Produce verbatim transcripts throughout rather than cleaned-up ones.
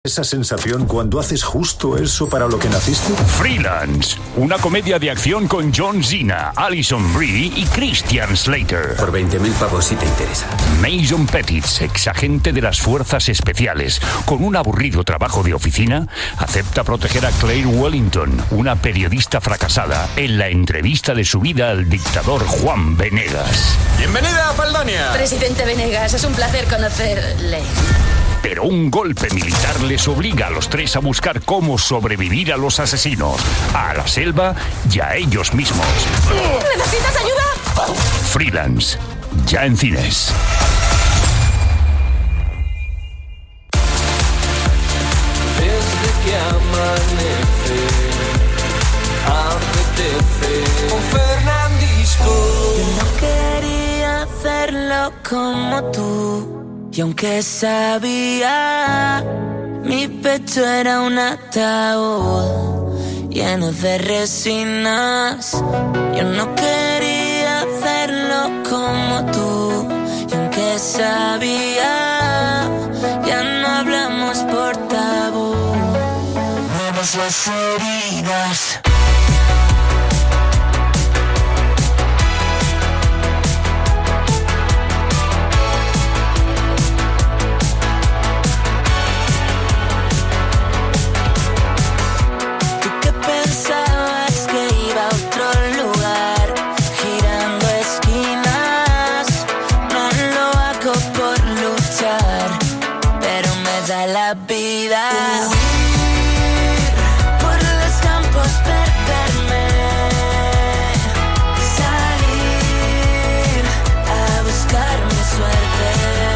¿Esa sensación cuando haces justo eso para lo que naciste? Freelance, una comedia de acción con John Cena, Alison Brie y Christian Slater. Por veinte mil pavos si te interesa. Mason Pettis, exagente de las fuerzas especiales, con un aburrido trabajo de oficina, acepta proteger a Claire Wellington, una periodista fracasada, en la entrevista de su vida al dictador Juan Venegas. ¡Bienvenida a Faldonia! Presidente Venegas, es un placer conocerle. Pero un golpe militar les obliga a los tres a buscar cómo sobrevivir a los asesinos, a la selva y a ellos mismos. ¿Necesitas ayuda? Freelance, ya en cines. Desde que amanece, apetece con Fernandisco. Yo no quería hacerlo como tú. Y aunque sabía, mi pecho era un ataúd lleno de resinas. Yo no quería hacerlo como tú. Y aunque sabía, ya no hablamos por tabú. Mueves las heridas. La vida, huir por los campos, perderme, salir a buscar mi suerte,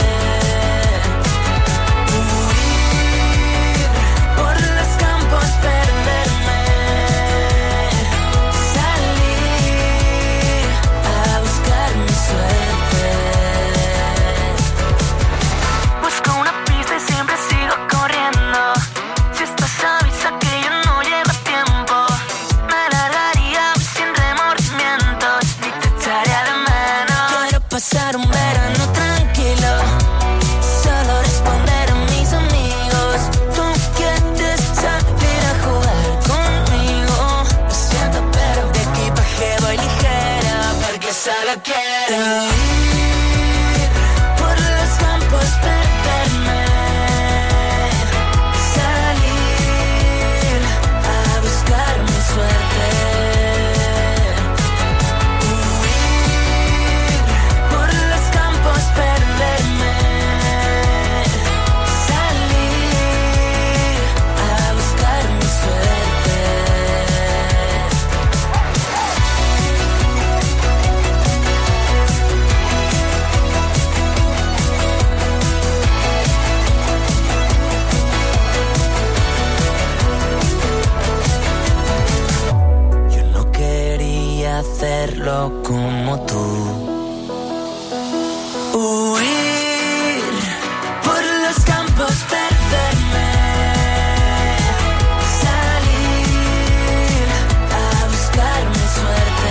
huir por los campos, perderme, salir a buscar mi suerte. Busco una pista y siempre sigo corriendo. Si estás avisa que yo no llevo tiempo. Me largaría sin remordimientos y te echaría de menos. Quiero pasar un verano tranquilo, solo responder a mis amigos. Tú quieres salir a jugar conmigo. Lo siento, pero de equipaje voy ligera, porque solo quiero ir por los campos, perderme, salir a buscar mi suerte, huir por los campos, perderme, salir a buscar mi suerte. Yo no quería hacerlo como tú. Huir por los campos, perderme, salir a buscar mi suerte,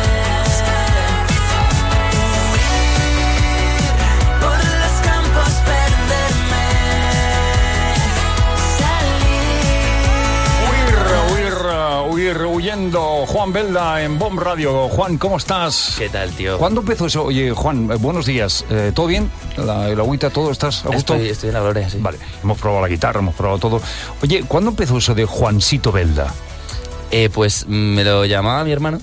huir por los campos, perderme, salir. Huir, huir, huir, huyendo. Juan Belda en Bomb Radio. Juan, ¿cómo estás? ¿Qué tal, tío? ¿Cuándo empezó eso? Oye, Juan, eh, buenos días. Eh, ¿Todo bien? ¿La, la agüita, todo? ¿Estás a gusto? Estoy, estoy en la gloria, sí. Vale, hemos probado la guitarra, hemos probado todo. Oye, ¿cuándo empezó eso de Juancito Belda? Eh, pues me lo llamaba mi hermano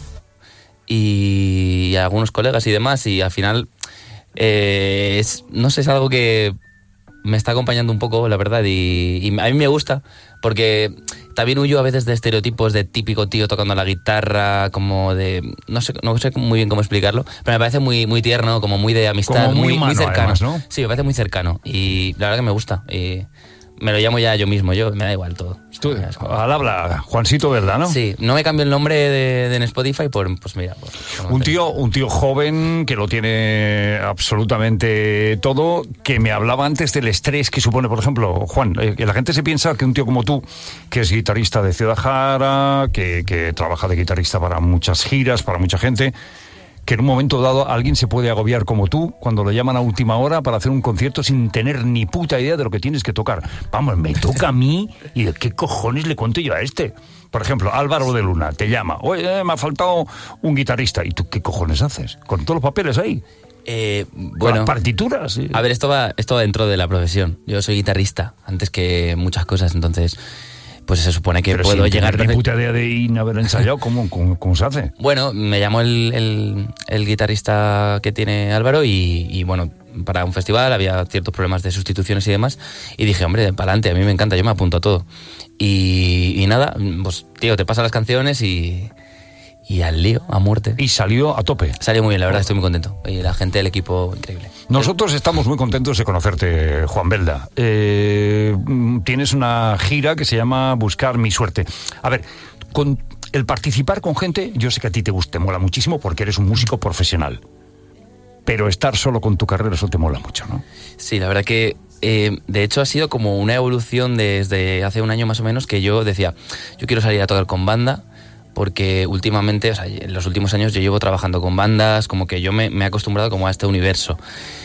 y algunos colegas y demás, y al final, eh, es, no sé, es algo que me está acompañando un poco, la verdad, y, y a mí me gusta, porque también huyo a veces de estereotipos de típico tío tocando la guitarra, como de, no sé, no sé muy bien cómo explicarlo, pero me parece muy, muy tierno, como muy de amistad, Como muy muy, muy humano, cercano. además, ¿no? Sí, me parece muy cercano, y la verdad que me gusta, y me lo llamo ya yo mismo, yo, me da igual todo. Tú, al habla, Juancito Belda, ¿no? Sí, no me cambio el nombre de, de en Spotify por, pues mira... Por, por Un tío, un tío joven que lo tiene absolutamente todo, que me hablaba antes del estrés que supone, por ejemplo, Juan, eh, que la gente se piensa que un tío como tú, que es guitarrista de Ciudad Jara, que, que trabaja de guitarrista para muchas giras, para mucha gente, que en un momento dado alguien se puede agobiar como tú cuando lo llaman a última hora para hacer un concierto sin tener ni puta idea de lo que tienes que tocar. Vamos, me toca a mí y de qué cojones le cuento yo a este. Por ejemplo, Álvaro de Luna te llama, oye, me ha faltado un guitarrista. ¿Y tú qué cojones haces? Con todos los papeles ahí. Eh, bueno, las partituras. Sí. A ver, esto va, esto va dentro de la profesión. Yo soy guitarrista antes que muchas cosas, entonces pues se supone que Pero puedo sin llegar... tener ni puta idea de ir a haber ensayado, ¿cómo, cómo, cómo se hace? Bueno, me llamó el, el, el guitarrista que tiene Álvaro y, y bueno, para un festival había ciertos problemas de sustituciones y demás y dije, hombre, para adelante, a mí me encanta, yo me apunto a todo. Y, y nada, pues tío, te pasan las canciones y... Y al lío, a muerte. Y salió a tope. Salió muy bien, la verdad, estoy muy contento. Y la gente del equipo, increíble. Nosotros estamos muy contentos de conocerte, Juan Belda. Eh, tienes una gira que se llama Buscar mi suerte. A ver, con el participar con gente, yo sé que a ti te gusta, te mola muchísimo porque eres un músico profesional. Pero estar solo con tu carrera, eso te mola mucho, ¿no? Sí, la verdad que... Eh, de hecho ha sido como una evolución desde hace un año más o menos que yo decía, yo quiero salir a tocar con banda, porque últimamente, o sea, en los últimos años yo llevo trabajando con bandas, como que yo me, me he acostumbrado como a este universo.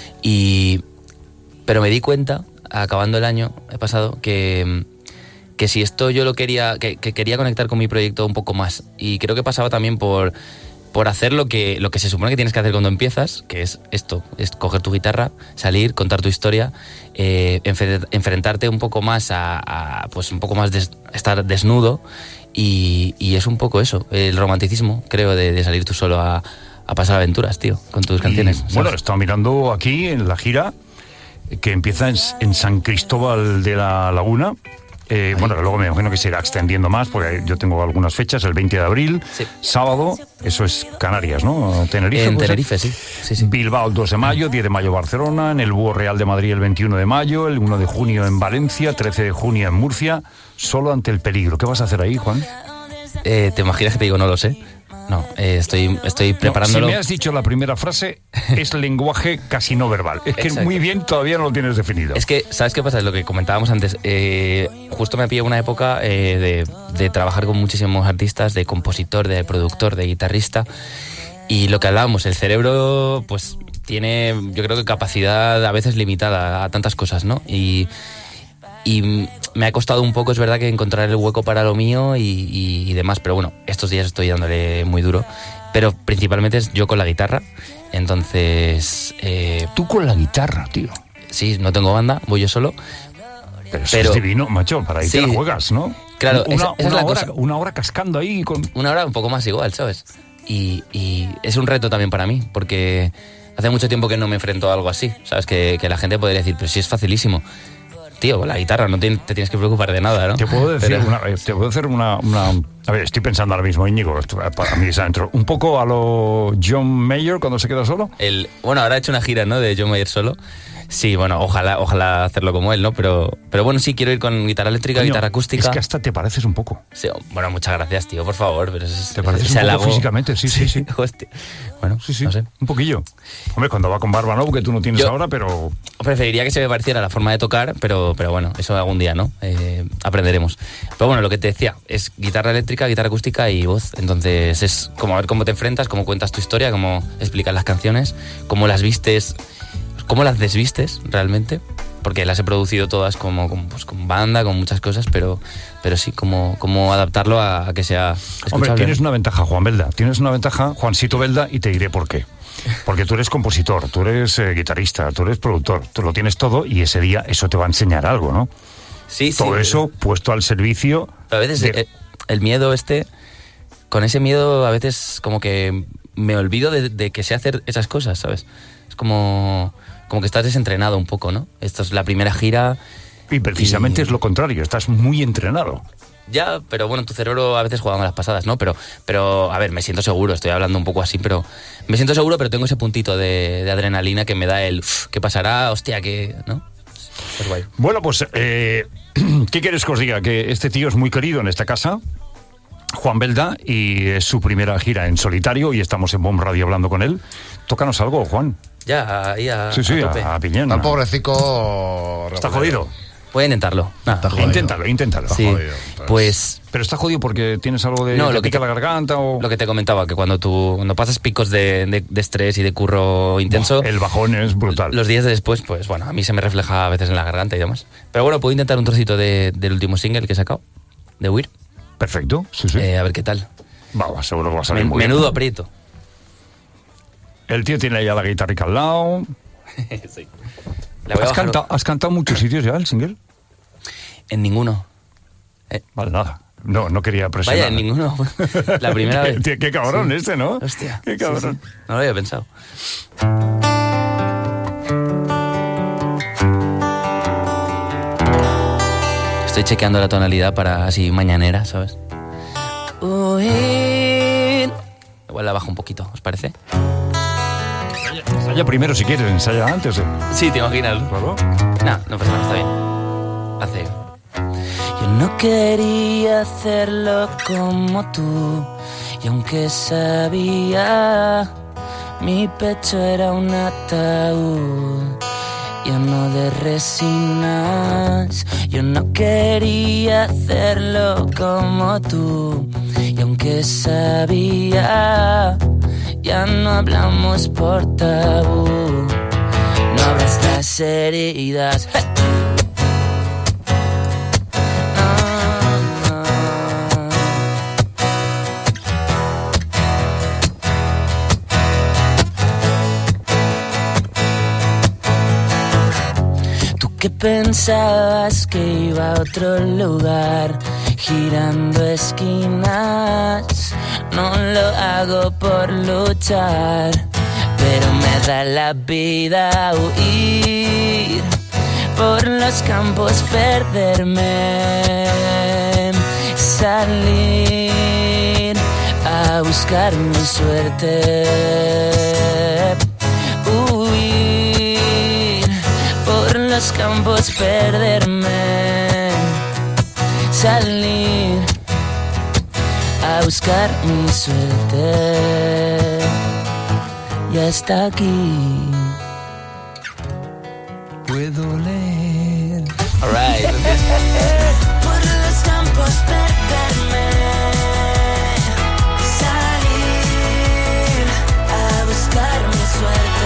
Y, pero me di cuenta, acabando el año he pasado, que, que si esto yo lo quería, que, que quería conectar con mi proyecto un poco más. Y creo que pasaba también por, por hacer lo que, lo que se supone que tienes que hacer cuando empiezas, que es esto, es coger tu guitarra, salir, contar tu historia, eh, enfrentarte un poco más a, a pues un poco más de estar desnudo. Y, y es un poco eso, el romanticismo, creo, de, de salir tú solo a, a pasar aventuras, tío, con tus canciones. Y, bueno, estaba mirando aquí en la gira que empieza en, en San Cristóbal de la Laguna. Eh, bueno, luego me imagino que se irá extendiendo más, porque yo tengo algunas fechas, el veinte de abril, sí. Sábado, eso es Canarias, ¿no? Tenerife. En Tenerife, sí. Sí, sí. Bilbao el dos de mayo, diez de mayo Barcelona, en el Búho Real de Madrid el veintiuno de mayo, el uno de junio en Valencia, trece de junio en Murcia, solo ante el peligro. ¿Qué vas a hacer ahí, Juan? Eh, ¿Te imaginas que te digo no lo sé? No, eh, estoy, estoy preparándolo. No, si me has dicho la primera frase, es lenguaje casi no verbal. Es que Exacto. Muy bien, todavía no lo tienes definido. Es que, ¿sabes qué pasa? Es lo que comentábamos antes. Eh, justo me pillé una época eh, de, de trabajar con muchísimos artistas, de compositor, de productor, de guitarrista. Y lo que hablábamos, el cerebro, pues, tiene, yo creo que capacidad a veces limitada a tantas cosas, ¿no? Y... Y me ha costado un poco, es verdad, que encontrar el hueco para lo mío y, y, y demás. Pero bueno, estos días estoy dándole muy duro. Pero principalmente es yo con la guitarra. Entonces... Eh, Tú con la guitarra, tío. Sí, no tengo banda, voy yo solo. Pero eso pero, es divino, macho, para ahí sí, te la juegas, ¿no? Claro, una, esa, esa una, es la hora, cosa. una hora cascando ahí con... Una hora un poco más igual, ¿sabes? Y, y es un reto también para mí, porque hace mucho tiempo que no me enfrento a algo así, ¿sabes? Que, que la gente podría decir, pero sí es facilísimo. Tío, con la guitarra no te, te tienes que preocupar de nada, ¿no? Te puedo decir, Pero... una, te puedo hacer una, una... A ver, estoy pensando ahora mismo, Íñigo, para mí está dentro. Un poco a lo John Mayer cuando se queda solo. El, bueno, ahora ha hecho una gira, ¿no? De John Mayer solo. Sí, bueno, ojalá ojalá hacerlo como él, ¿no? Pero, pero bueno, sí, quiero ir con guitarra eléctrica, Coño, guitarra acústica. Es que hasta te pareces un poco. Sí, bueno, muchas gracias, tío, por favor. Pero es, te pareces un poco físicamente, sí, sí, sí. Hostia. Bueno, sí, sí, no sé. Un poquillo. Hombre, cuando va con barba, ¿no? Porque tú no tienes Yo ahora, pero... preferiría que se me pareciera la forma de tocar, pero, pero bueno, eso algún día, ¿no? Eh, aprenderemos. Pero bueno, lo que te decía, es guitarra eléctrica, guitarra acústica y voz. Entonces es como a ver cómo te enfrentas, cómo cuentas tu historia, cómo explicas las canciones, cómo las vistes... ¿Cómo las desvistes realmente? Porque las he producido todas como, como, pues, con banda, con muchas cosas, pero, pero sí, cómo, cómo adaptarlo a, a que sea escuchable. Hombre, tienes una ventaja, Juan Belda. Tienes una ventaja, Juancito Belda, y te diré por qué. Porque tú eres compositor, tú eres eh, guitarrista, tú eres productor, tú lo tienes todo y ese día eso te va a enseñar algo, ¿no? Sí, todo sí. eso puesto al servicio... Pero a veces de... el, el miedo este, con ese miedo a veces como que me olvido de, de que sé hacer esas cosas, ¿sabes? Es como... como que estás desentrenado un poco, ¿no? Esto es la primera gira... Y precisamente y... es lo contrario, estás muy entrenado. Ya, pero bueno, tu cerebro a veces juega malas pasadas, ¿no? Pero, pero, a ver, me siento seguro, estoy hablando un poco así, pero... Me siento seguro, pero tengo ese puntito de, de adrenalina que me da el... ¿Qué pasará? Hostia, que... ¿no? Es guay. Bueno, pues, eh, ¿qué quieres que os diga? Que este tío es muy querido en esta casa, Juan Belda, y es su primera gira en solitario, y estamos en Bomb Radio hablando con él. Tócanos algo, Juan. Ya, ahí a, sí, sí, a tope. a, a piñón. Tan pobrecico... Está jodido. Voy a intentarlo. Nah, Está jodido. Inténtalo, inténtalo. sí, jodido, pues. pues Pero está jodido porque tienes algo de No, te lo que pica te- la garganta o... lo que te comentaba, que cuando tú cuando pasas picos de, de, de estrés y de curro intenso, El bajón es brutal. los días de después, pues bueno, a mí se me refleja a veces en la garganta y demás. Pero bueno, puedo intentar un trocito de, del último single que he sacado, de Weir, Perfecto, sí, sí. eh, a ver qué tal. Va, va, seguro que va a salir Men- muy bien. menudo aprieto. El tío tiene ya la guitarrica al lado. Sí. La voy a ¿Has, bajar- cantado, ¿Has cantado en muchos sitios ya el single? En ninguno. Eh, Vale, nada. No, no quería presionar. vaya, en ninguno. La primera vez. Tío, qué cabrón Sí. este, ¿no? Hostia. Qué sí, cabrón. sí. No lo había pensado. Estoy chequeando la tonalidad para así mañanera, ¿sabes? Huir. Igual la bajo un poquito, ¿os parece? Ensaya primero si quieres, ensaya antes. ¿eh? Sí, te imaginas. Claro. No, no pasa nada, está bien. Hace. Yo no quería hacerlo como tú, y aunque sabía, mi pecho era un ataúd lleno de resinas. Yo no quería hacerlo como tú, y aunque sabía, ya no hablamos por tabú. No abras las heridas. ¡Hey! ¿Qué pensabas que iba a otro lugar, girando esquinas? No lo hago por luchar, pero me da la vida huir por los campos, perderme, salir a buscar mi suerte. Los campos, perderme, salir a buscar mi suerte. Ya está aquí. Puedo leer. All right. Por los campos, perderme, salir a buscar mi suerte.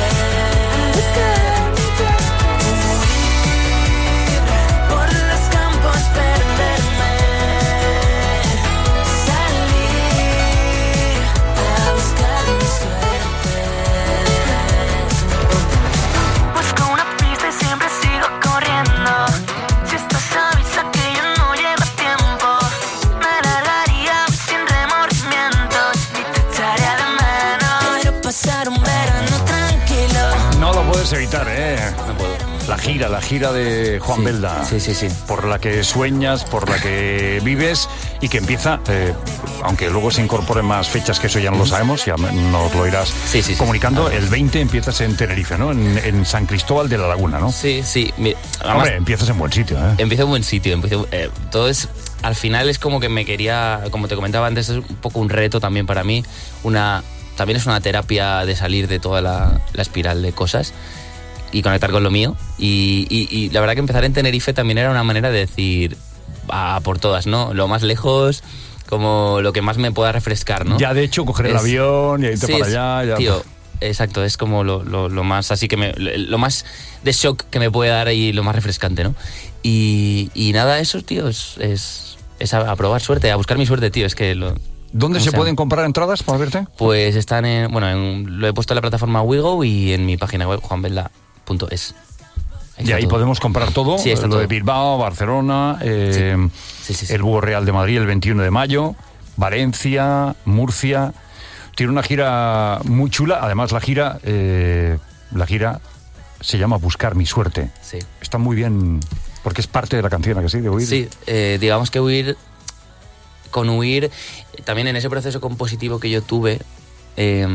Evitar, ¿eh? No puedo. La gira, la gira de Juan Sí, Belda. sí, sí, sí. Por la que sueñas, por la que vives y que empieza, eh, aunque luego se incorporen más fechas, que eso ya no lo sabemos, ya nos lo irás sí, sí, sí. comunicando. El veinte empiezas en Tenerife, ¿no? En, en San Cristóbal de la Laguna, ¿no? Sí, sí. Mi- además, Hombre, empiezas en buen sitio, ¿eh? empiezo en buen sitio. Empiezo, eh, todo es... Al final es como que me quería... Como te comentaba antes, es un poco un reto también para mí. Una... También es una terapia de salir de toda la, la espiral de cosas y conectar con lo mío. Y, y, y la verdad que empezar en Tenerife también era una manera de decir, a por todas, ¿no? Lo más lejos, como lo que más me pueda refrescar, ¿no? Ya, de hecho, coger el Es- avión y irte Sí, para es- allá. Ya. Tío, exacto, es como lo, lo, lo más así que me... Lo más de shock que me puede dar y lo más refrescante, ¿no? Y, y nada, eso, tío, es, es, es a, a probar suerte, a buscar mi suerte, tío, es que... Lo, ¿Dónde o se sea, pueden comprar entradas para verte? Pues están en... Bueno, en- lo he puesto en la plataforma Wigo y en mi página web, juan belda punto es. Y ahí podemos comprar todo, Sí, está lo todo. de Bilbao, Barcelona, eh, Sí, sí, sí. el Búho Real de Madrid el veintiuno de mayo, Valencia, Murcia. Tiene una gira muy chula, además la gira, eh, la gira se llama Buscar mi suerte. Sí. Está muy bien, porque es parte de la canción, ¿a que sí? De Huir. Sí, eh, digamos que huir, con huir, también en ese proceso compositivo que yo tuve eh,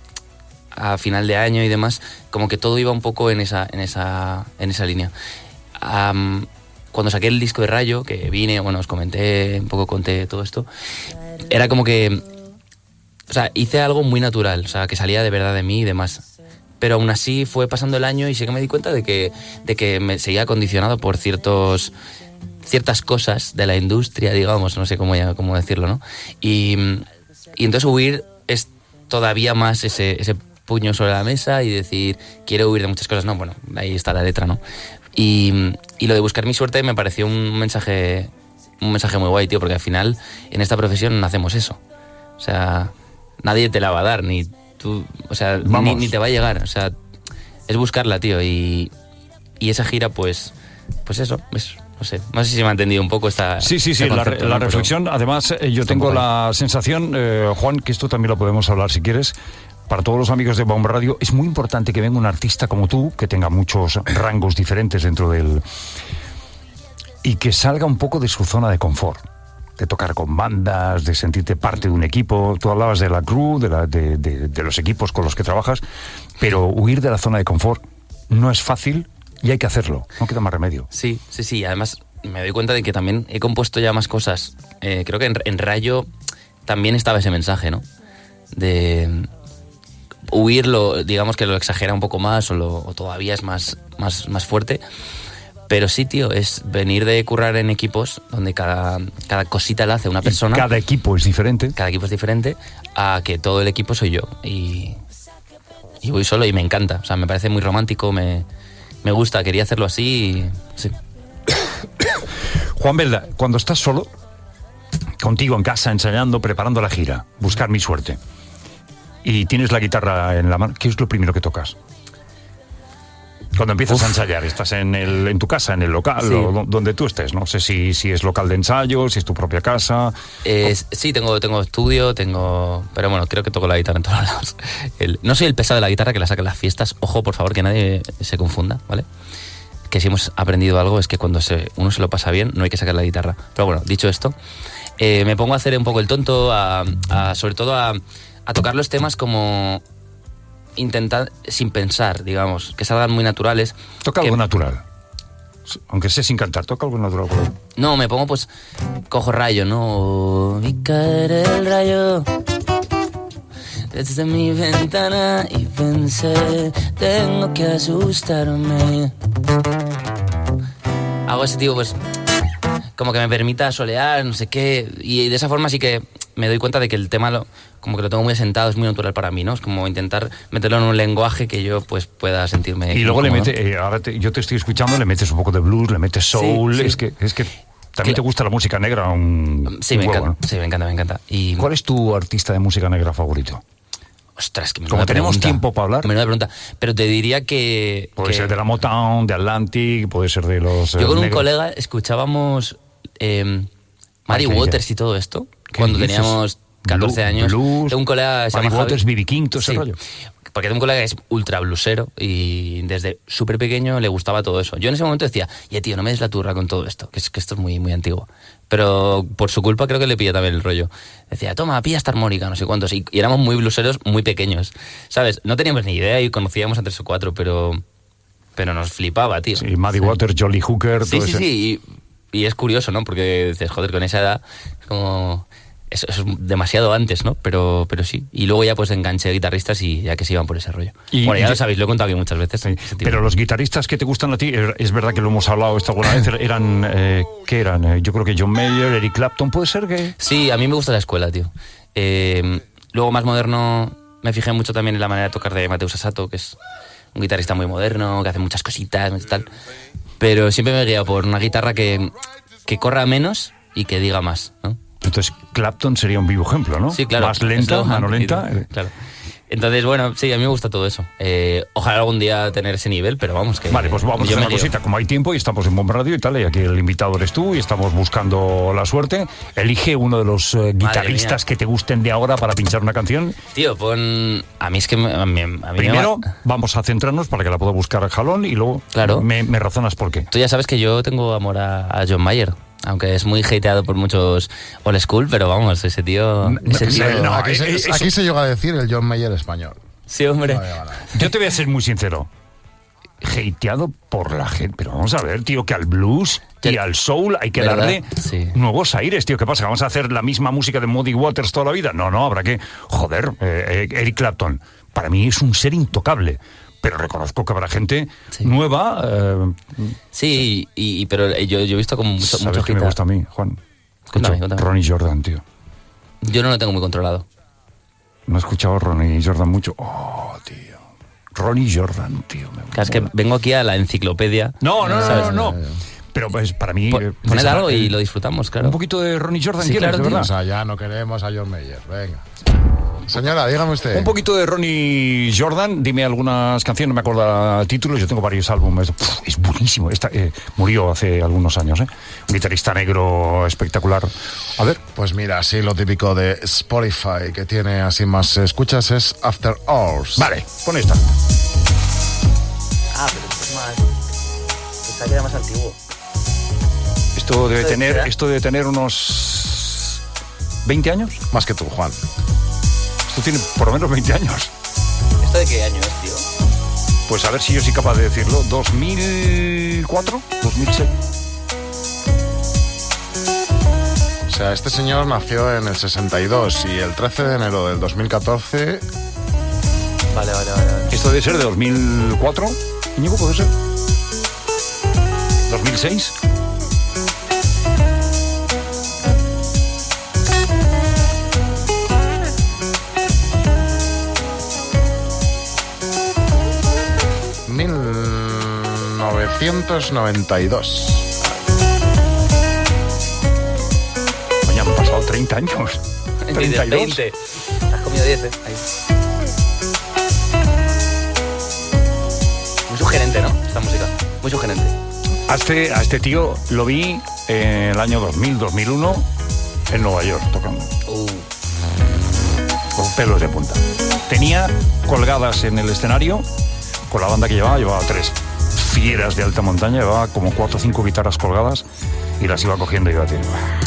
a final de año y demás, como que todo iba un poco en esa, en esa, en esa línea. Am, cuando saqué el disco de Rayo, que vine, bueno, os comenté, un poco conté todo esto, era como que, o sea, hice algo muy natural, o sea, que salía de verdad de mí y demás. pero aún así fue pasando el año y sí que me di cuenta de que, de que me seguía condicionado por ciertos... ciertas cosas de la industria, digamos, no sé cómo, cómo decirlo, ¿no? Y, y entonces huir es todavía más ese, ese puño sobre la mesa y decir, quiero huir de muchas cosas. No, bueno, ahí está la letra, ¿no? Y, y lo de buscar mi suerte me pareció un mensaje, un mensaje muy guay, tío, porque al final en esta profesión no hacemos eso. O sea, nadie te la va a dar, ni tú, o sea, ni, ni te va a llegar. O sea, es buscarla, tío, y, y esa gira, pues, pues eso, es... No sé, no sé si me ha entendido un poco esta... Sí, sí, sí, la, la reflexión. Además, eh, yo tengo la sensación, eh, Juan, que esto también lo podemos hablar si quieres, para todos los amigos de Bomba Radio, es muy importante que venga un artista como tú, que tenga muchos rangos diferentes dentro del... y que salga un poco de su zona de confort, de tocar con bandas, de sentirte parte de un equipo. Tú hablabas de la crew, de, la, de, de, de los equipos con los que trabajas, pero huir de la zona de confort no es fácil. Y hay que hacerlo, no queda más remedio. Sí, sí, sí. Además, me doy cuenta de que también he compuesto ya más cosas. Eh, creo que en, en Rayo también estaba ese mensaje, ¿no? De huirlo, digamos que lo exagera un poco más o, lo, o todavía es más, más, más fuerte. Pero sí, tío, es venir de currar en equipos donde cada, cada cosita la hace una persona. Y cada equipo es diferente. Cada equipo es diferente a que todo el equipo soy yo. Y, y voy solo y me encanta. O sea, me parece muy romántico, me... Me gusta, quería hacerlo así y... Sí. Juan Belda, cuando estás solo, contigo en casa, ensayando, preparando la gira, buscar mi suerte, y tienes la guitarra en la mano, ¿qué es lo primero que tocas? Cuando empiezas Uf. a ensayar, estás en, el, en tu casa, en el local, sí. o donde tú estés, no sé si, si es local de ensayo, si es tu propia casa... Eh, sí, tengo, tengo estudio, tengo... Pero bueno, creo que toco la guitarra en todos lados. El, no soy el pesado de la guitarra que la saca en las fiestas. Ojo, por favor, que nadie se confunda, ¿vale? Que si hemos aprendido algo es que cuando se, uno se lo pasa bien, no hay que sacar la guitarra. Pero bueno, dicho esto, eh, me pongo a hacer un poco el tonto, a, a, sobre todo a, a tocar los temas como... intentar sin pensar, digamos, que salgan muy naturales. Toca que... algo natural, aunque sé sin cantar, toca algo natural. No, me pongo pues, cojo Rayo, ¿no? Vi caer el rayo desde mi ventana y pensé, tengo que asustarme. Hago ese tipo, pues, como que me permita solear, no sé qué, y de esa forma sí que me doy cuenta de que el tema lo, como que lo tengo muy asentado, es muy natural para mí, ¿no? Es como intentar meterlo en un lenguaje que yo pues pueda sentirme... Y luego cómodo. Le metes, eh, ahora te, yo te estoy escuchando, le metes un poco de blues, le metes soul, sí, sí. es que es que también claro. te gusta la música negra un, sí, un me huevo, encanta, ¿no? Sí, me encanta, me encanta. Y... ¿Cuál es tu artista de música negra favorito? Ostras, que me Como tenemos pregunta. tiempo para hablar... Menuda pregunta, pero te diría que... Puede que... ser de la Motown, de Atlantic, puede ser de los... Yo con negros. un colega escuchábamos eh, Muddy Waters y todo esto, cuando dices? teníamos catorce Blue, años. Blues, de un colega se Muddy llama Waters, B B King, todo ese sí, rollo. Porque de un colega que es ultra blusero y desde súper pequeño le gustaba todo eso. Yo en ese momento decía, ya tío, no me des la turra con todo esto, que, es, que esto es muy, muy antiguo. Pero por su culpa creo que le pillé también el rollo. Decía, toma, pilla esta armónica, no sé cuántos. Y, y éramos muy bluseros, muy pequeños, ¿sabes? No teníamos ni idea y conocíamos a tres o cuatro, pero, pero nos flipaba, tío. Sí, Muddy sí. Waters, Jolly Hooker, sí, todo sí, ese. Sí, y, y es curioso, ¿no? Porque dices, joder, con esa edad es como... Eso es demasiado antes, ¿no? Pero, pero sí. Y luego ya pues enganché guitarristas y ya que se iban por ese rollo. Y, bueno, ya lo sabéis, lo he contado aquí muchas veces. Sí. Pero los guitarristas que te gustan a ti, es verdad que lo hemos hablado esta alguna vez, eran, eh, ¿qué eran? Yo creo que John Mayer, Eric Clapton, ¿puede ser que...? Sí, a mí me gusta la escuela, tío. Eh, luego más moderno, me fijé mucho también en la manera de tocar de Mateusz Asato, que es un guitarrista muy moderno, que hace muchas cositas y tal. Pero siempre me he guiado por una guitarra que, que corra menos y que diga más, ¿no? Entonces Clapton sería un vivo ejemplo, ¿no? Sí, claro. Más lenta, mano lenta. Claro. Entonces, bueno, sí, a mí me gusta todo eso. Eh, ojalá algún día tener ese nivel, pero vamos que... Vale, pues vamos a hacer una cosita. Como hay tiempo y estamos en Bomba Radio y tal, y aquí el invitado eres tú y estamos buscando la suerte, elige uno de los uh, guitarristas que te gusten de ahora para pinchar una canción. Tío, pon... A mí es que... Me, a mí, a mí Primero, me va... vamos a centrarnos para que la pueda buscar al jalón y luego claro. me, me razonas por qué. Tú ya sabes que yo tengo amor a, a John Mayer. Aunque es muy hateado por muchos old school, pero vamos, ese tío... Ese tío... No, aquí, se, aquí se llega a decir el John Mayer español. Sí, hombre. Vale, vale. Yo te voy a ser muy sincero. Hateado por la gente. Pero vamos a ver, tío, que al blues y al soul hay que ¿verdad? darle sí. nuevos aires, tío. ¿Qué pasa? ¿Vamos a hacer la misma música de Muddy Waters toda la vida? No, no, habrá que... Joder, eh, Eric Clapton, para mí es un ser intocable. pero reconozco que habrá gente Sí. nueva. Eh, Sí, y, y- pero yo, yo he visto como mucho, ¿Sabes mucho qué me hit a- gusta a mí, Juan? Cuéntame, Escucha, cuéntame. Ronnie Jordan, tío. Yo no lo tengo muy controlado. No he escuchado a Ronnie Jordan mucho. Oh, tío. Ronnie Jordan, tío. me Claro, es que mola. vengo aquí a la enciclopedia. No, no, no, ¿sabes? no, no. Pero pues para mí... Po- eh, Poned esa- algo y eh, lo disfrutamos, claro. Un poquito de Ronnie Jordan, Sí, ¿quieres, claro, de tío. verdad? O sea, ya no queremos a John Mayer. Venga. Señora, dígame usted. Un poquito de Ronnie Jordan, dime algunas canciones, no me acuerdo el título, yo tengo varios álbumes, Puf, es buenísimo, Esta, eh, murió hace algunos años, ¿eh? Un guitarrista negro espectacular. A ver, Pues mira, sí, lo típico de Spotify, que tiene así más escuchas, es After Hours. vale, pon esta. Ah, pero esto es más... Pensaba que era más antiguo. Esto debe ¿Esto de tener, qué era? esto debe tener unos veinte años. Más que tú, Juan. Esto tiene por lo menos veinte años. ¿Esto de qué año es, tío? Pues a ver si yo soy capaz de decirlo. ¿dos mil cuatro? ¿dos mil seis? O sea, este señor nació en el sesenta y dos y el trece de enero del dos mil catorce... Vale, vale, vale. vale. Esto debe ser de dos mil cuatro. Íñigo, ¿puede ser? ¿dos mil seis? mil novecientos noventa y dos. Coño, han pasado treinta años. treinta y dos. veinte. Has comido diez, ¿eh? Ahí. Muy sugerente, ¿no? Esta música. Muy sugerente. A este, a este tío lo vi en el año dos mil, dos mil uno en Nueva York tocando, Uh. con pelos de punta. Tenía colgadas en el escenario, con la banda que llevaba, llevaba tres fieras de alta montaña, llevaba como cuatro o cinco guitarras colgadas y las iba cogiendo y iba tirando.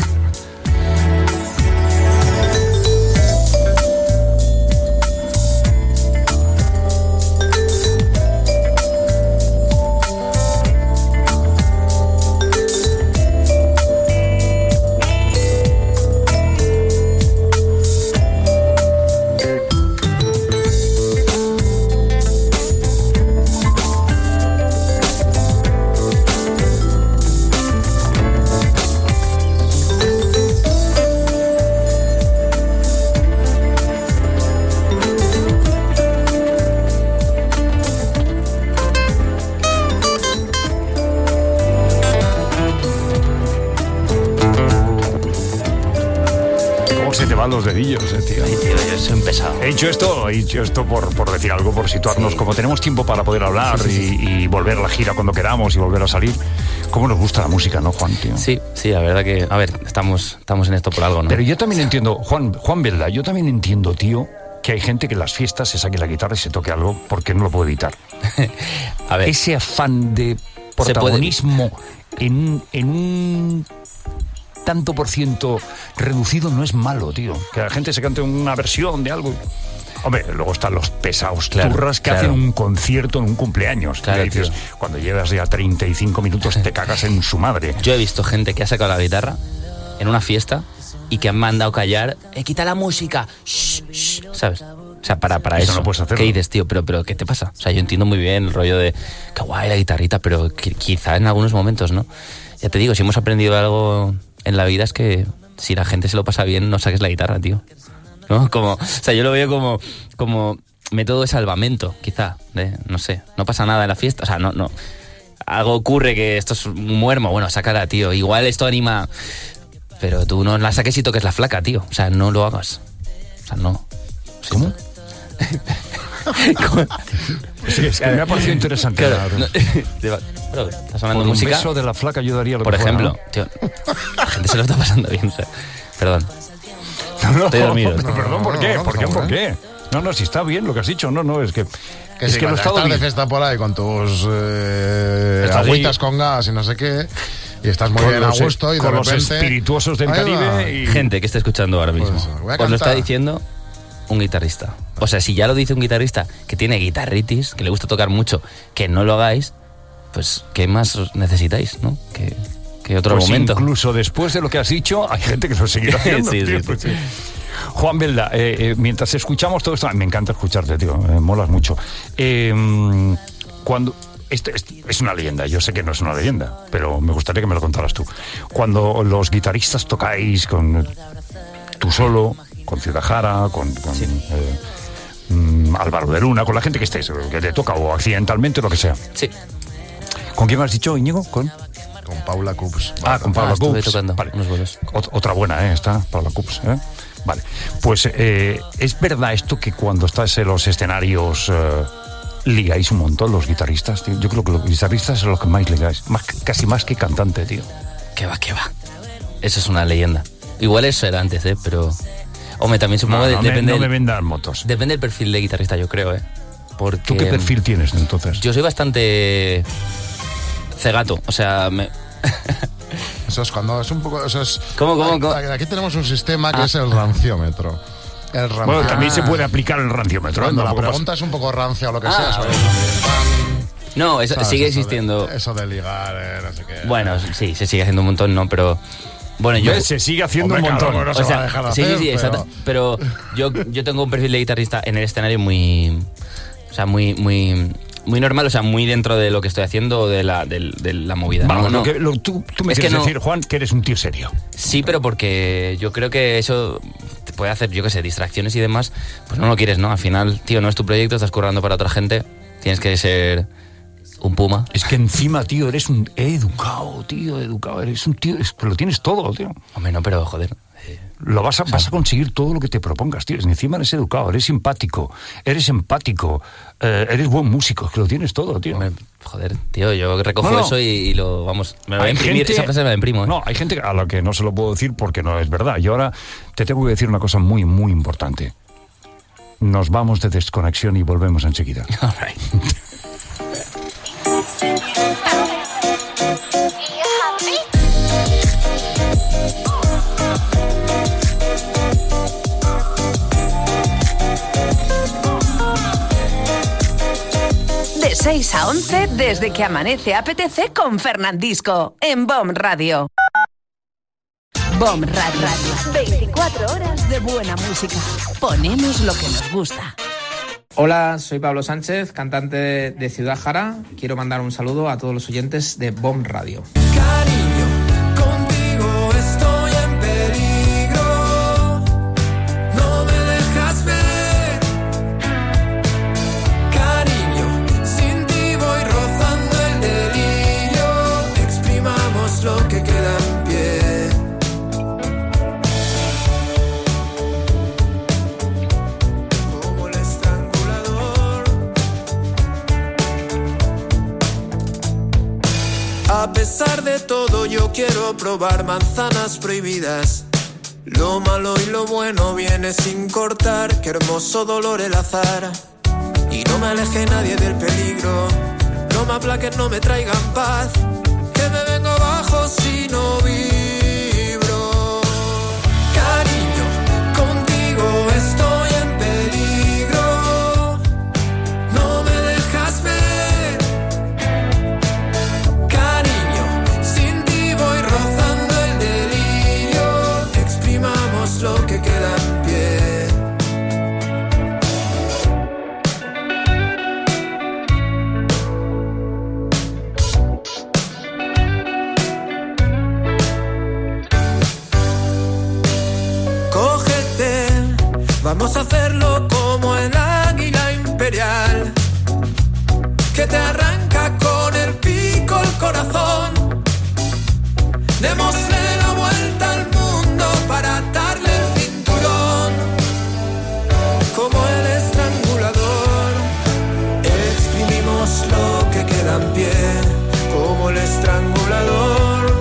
¿Cómo se te van los dedillos, eh, tío? Ay, tío, yo soy un pesado. He dicho esto, he dicho esto por, por decir algo, por situarnos. Sí. Como tenemos tiempo para poder hablar Sí, sí, y, y volver a la gira cuando queramos y volver a salir, ¿cómo nos gusta la música, no, Juan, tío? Sí, sí, la verdad que... A ver, estamos, estamos en esto por algo, ¿no? Pero yo también entiendo, Juan, Juan Velda, yo también entiendo, tío, que hay gente que en las fiestas se saque la guitarra y se toque algo porque no lo puede evitar. A ver, Ese afán de protagonismo en, en un tanto por ciento reducido no es malo, tío. Que la gente se cante una versión de algo. Hombre, luego están los pesados Claro, turras que claro. hacen un concierto en un cumpleaños. Claro, Y dices, tío. cuando llevas ya treinta y cinco minutos te cagas en su madre. yo he visto gente que ha sacado la guitarra en una fiesta y que han mandado callar. Eh, quita la música. Shh, shh, ¿sabes? O sea, para, para Eso eso. no puedes hacerlo. ¿Qué dices, tío? Pero, pero, ¿qué te pasa? O sea, yo entiendo muy bien el rollo de qué guay la guitarrita, pero qui- quizá en algunos momentos, ¿no? Ya te digo, si hemos aprendido algo en la vida es que si la gente se lo pasa bien, no saques la guitarra, tío. ¿No? Como, o sea, yo lo veo como, como método de salvamento, quizá. De, no sé, no pasa nada en la fiesta. O sea, no, no. Algo ocurre que esto es un muermo. Bueno, sácala, tío. Igual esto anima. Pero tú no la saques y toques la flaca, tío. O sea, no lo hagas. O sea, no. ¿Cómo? Sí, es que me ha parecido interesante. Claro, la- no, te va- bro, estás hablando Por de un música. beso de la flaca ayudaría a lo Por que fuera, ejemplo, tío, la gente se lo está pasando bien. O sea, perdón. ¿no? No, no, Estoy dormido. pero perdón, ¿por No, qué? no, ¿Por qué? por ¿Por favor, qué? No, no, si está bien lo que has dicho. No, no, es que... Que es si que lo he cuando estado estás de vi- fiesta por ahí con tus eh, Estás agüitas ahí- con gas y no sé qué, y estás muy con bien a los- gusto y de con los repente... espirituosos del Ahí va. Caribe y... Gente que está escuchando ahora mismo. Pues, voy a Os lo está cantar. diciendo un guitarrista. O sea, si ya lo dice un guitarrista que tiene guitarritis, que le gusta tocar mucho, que no lo hagáis, pues ¿qué más necesitáis, no? Que, que otro Pues momento. incluso después de lo que has dicho, hay gente que lo seguirá haciendo. Sí, sí, tío, sí. pues sí. Juan Belda, eh, eh, mientras escuchamos todo esto, me encanta escucharte, tío, me molas mucho. Eh, cuando esto es, es una leyenda, yo sé que no es una leyenda, pero me gustaría que me lo contaras tú. Cuando los guitarristas tocáis con tú solo, con Ciudad Jara, con, con sí. eh, mm, Álvaro de Luna, con la gente que estés, que te toca o accidentalmente, lo que sea. Sí. ¿Con quién me has dicho, Íñigo? Con Con Paula Cups. Ah, con Paula ah, Cups. Tocando vale. unos vuelos. Ot- otra buena, ¿eh? Está Paula Cups, ¿eh? Vale. Pues eh, es verdad esto que cuando estás en los escenarios eh, ligáis un montón los guitarristas, tío. Yo creo que los guitarristas son los que más ligáis, más, casi más que cantante, tío. Que va, que va. Eso es una leyenda. Igual eso era antes, ¿eh? Pero... Hombre, también supongo no, que no depende... Me, no me del, vendan motos. Depende del perfil de guitarrista, yo creo, ¿eh? Porque... ¿Tú qué perfil tienes, entonces? Yo soy bastante... cegato, o sea... Me... Eso es cuando es un poco... Eso es, ¿Cómo, cómo, cómo? Aquí tenemos un sistema que ah. es el ranciómetro. El ranciómetro. Bueno, también se puede aplicar el ranciómetro. Cuando ¿no? la Porque pregunta es un poco rancia o lo que Ah, sea, sobre bueno. No, eso ¿sabes? sigue Eso de- existiendo. Eso de ligar, eh, no sé qué. Bueno, sí, se sigue haciendo un montón, ¿no? Pero... Bueno, yo... Se sigue haciendo Hombre, un montón. claro, no se o sea, va a dejar de sí, hacer, sí, sí, pero- exacto. Pero yo, yo tengo un perfil de guitarrista en el escenario muy... O sea, muy... muy muy normal, o sea, muy dentro de lo que estoy haciendo, de la, de, de la movida. Vamos, no, lo no. que, lo, tú, tú me Es que quieres no- decir, Juan, que eres un tío serio. Sí, pero porque yo creo que eso te puede hacer, yo qué sé, distracciones y demás, pues no lo quieres, ¿no? Al final, tío, no es tu proyecto, estás currando para otra gente, tienes que ser un puma. Es que encima, tío, eres un educado, tío, educado. Eres un tío, es que lo tienes todo, tío. Hombre, no, pero joder. eh, Lo vas a, vas a conseguir todo lo que te propongas, tío. Encima eres educado, eres simpático, eres empático, eh, eres buen músico, es que lo tienes todo, tío. hombre, joder, tío, yo recojo No, no. eso y, y lo, vamos, me lo voy a Hay imprimir, gente- esa frase me la imprimo, ¿eh? No, hay gente a la que no se lo puedo decir porque no es verdad. Y ahora te tengo que decir una cosa muy, muy importante. Nos vamos de desconexión y volvemos enseguida. All right. De seis a once, desde que amanece apetece con Fernandisco, en B O M Radio. B O M Radio. veinticuatro horas de buena música. Ponemos lo que nos gusta. Hola, soy Pablo Sánchez, cantante de Ciudad Jara. Quiero mandar un saludo a todos los oyentes de B O M Radio. Cariño, contigo estoy en peligro. No me dejas ver. Cariño, sin ti voy rozando el delirio. Exprimamos lo que queda en pie. Como el estrangulador. A pesar de todo yo quiero probar manzanas prohibidas. Lo malo y lo bueno viene sin cortar. Qué hermoso dolor el azar. Y no me aleje nadie del peligro. No me aplaquen, no me traigan paz. Que me vengo abajo si no vibro. Cariño, contigo estoy en peligro. No me dejas ver. Cariño, sin ti voy rozando el delirio. Exprimamos lo que queda en pie. Cógete, vamos a hacerlo como el águila imperial, que te arranca con el pico el corazón. Démosle la vuelta al mundo para atarle el cinturón, como el estrangulador. Exprimimos lo que queda en pie, como el estrangulador.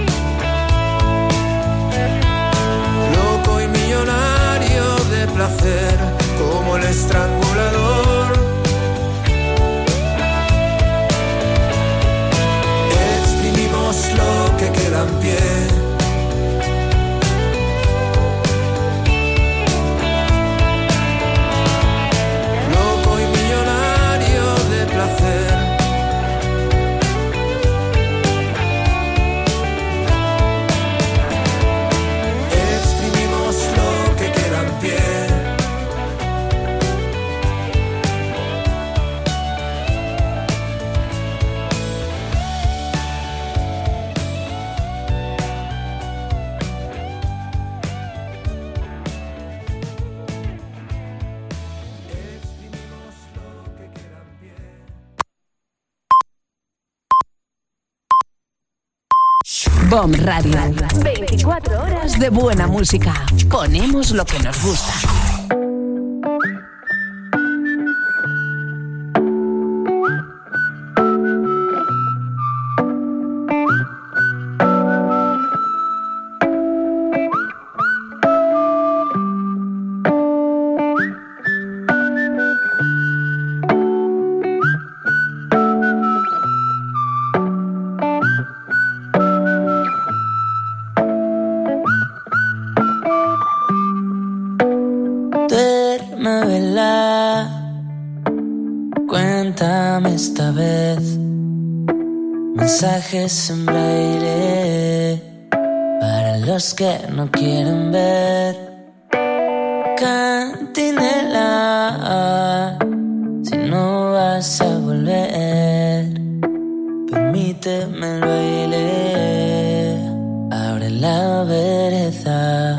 Loco y millonario de placer. BOM Radio. veinticuatro horas de buena música. Ponemos lo que nos gusta. Mensajes en braille para los que no quieren ver. Cantinela, si no vas a volver, permíteme el baile, abre la vereda.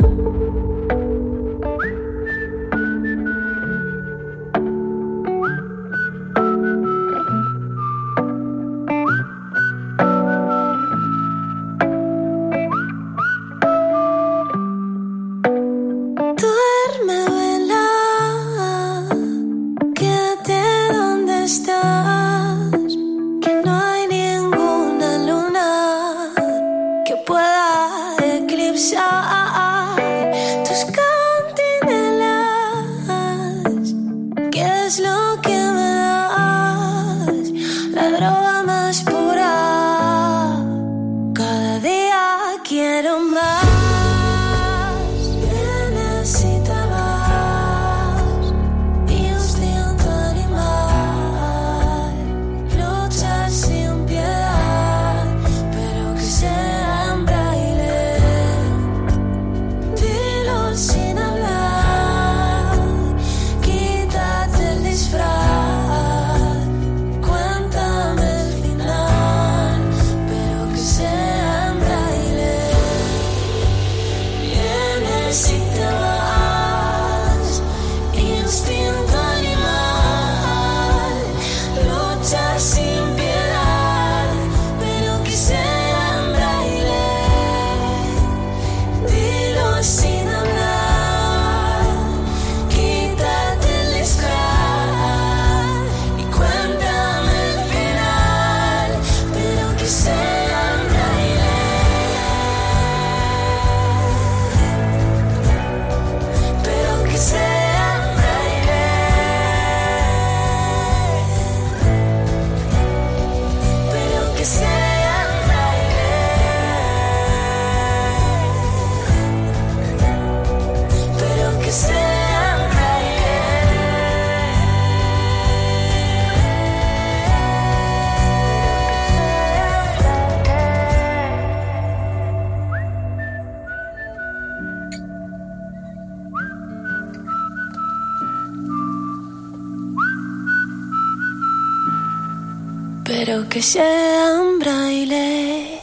Pero que sea en braille.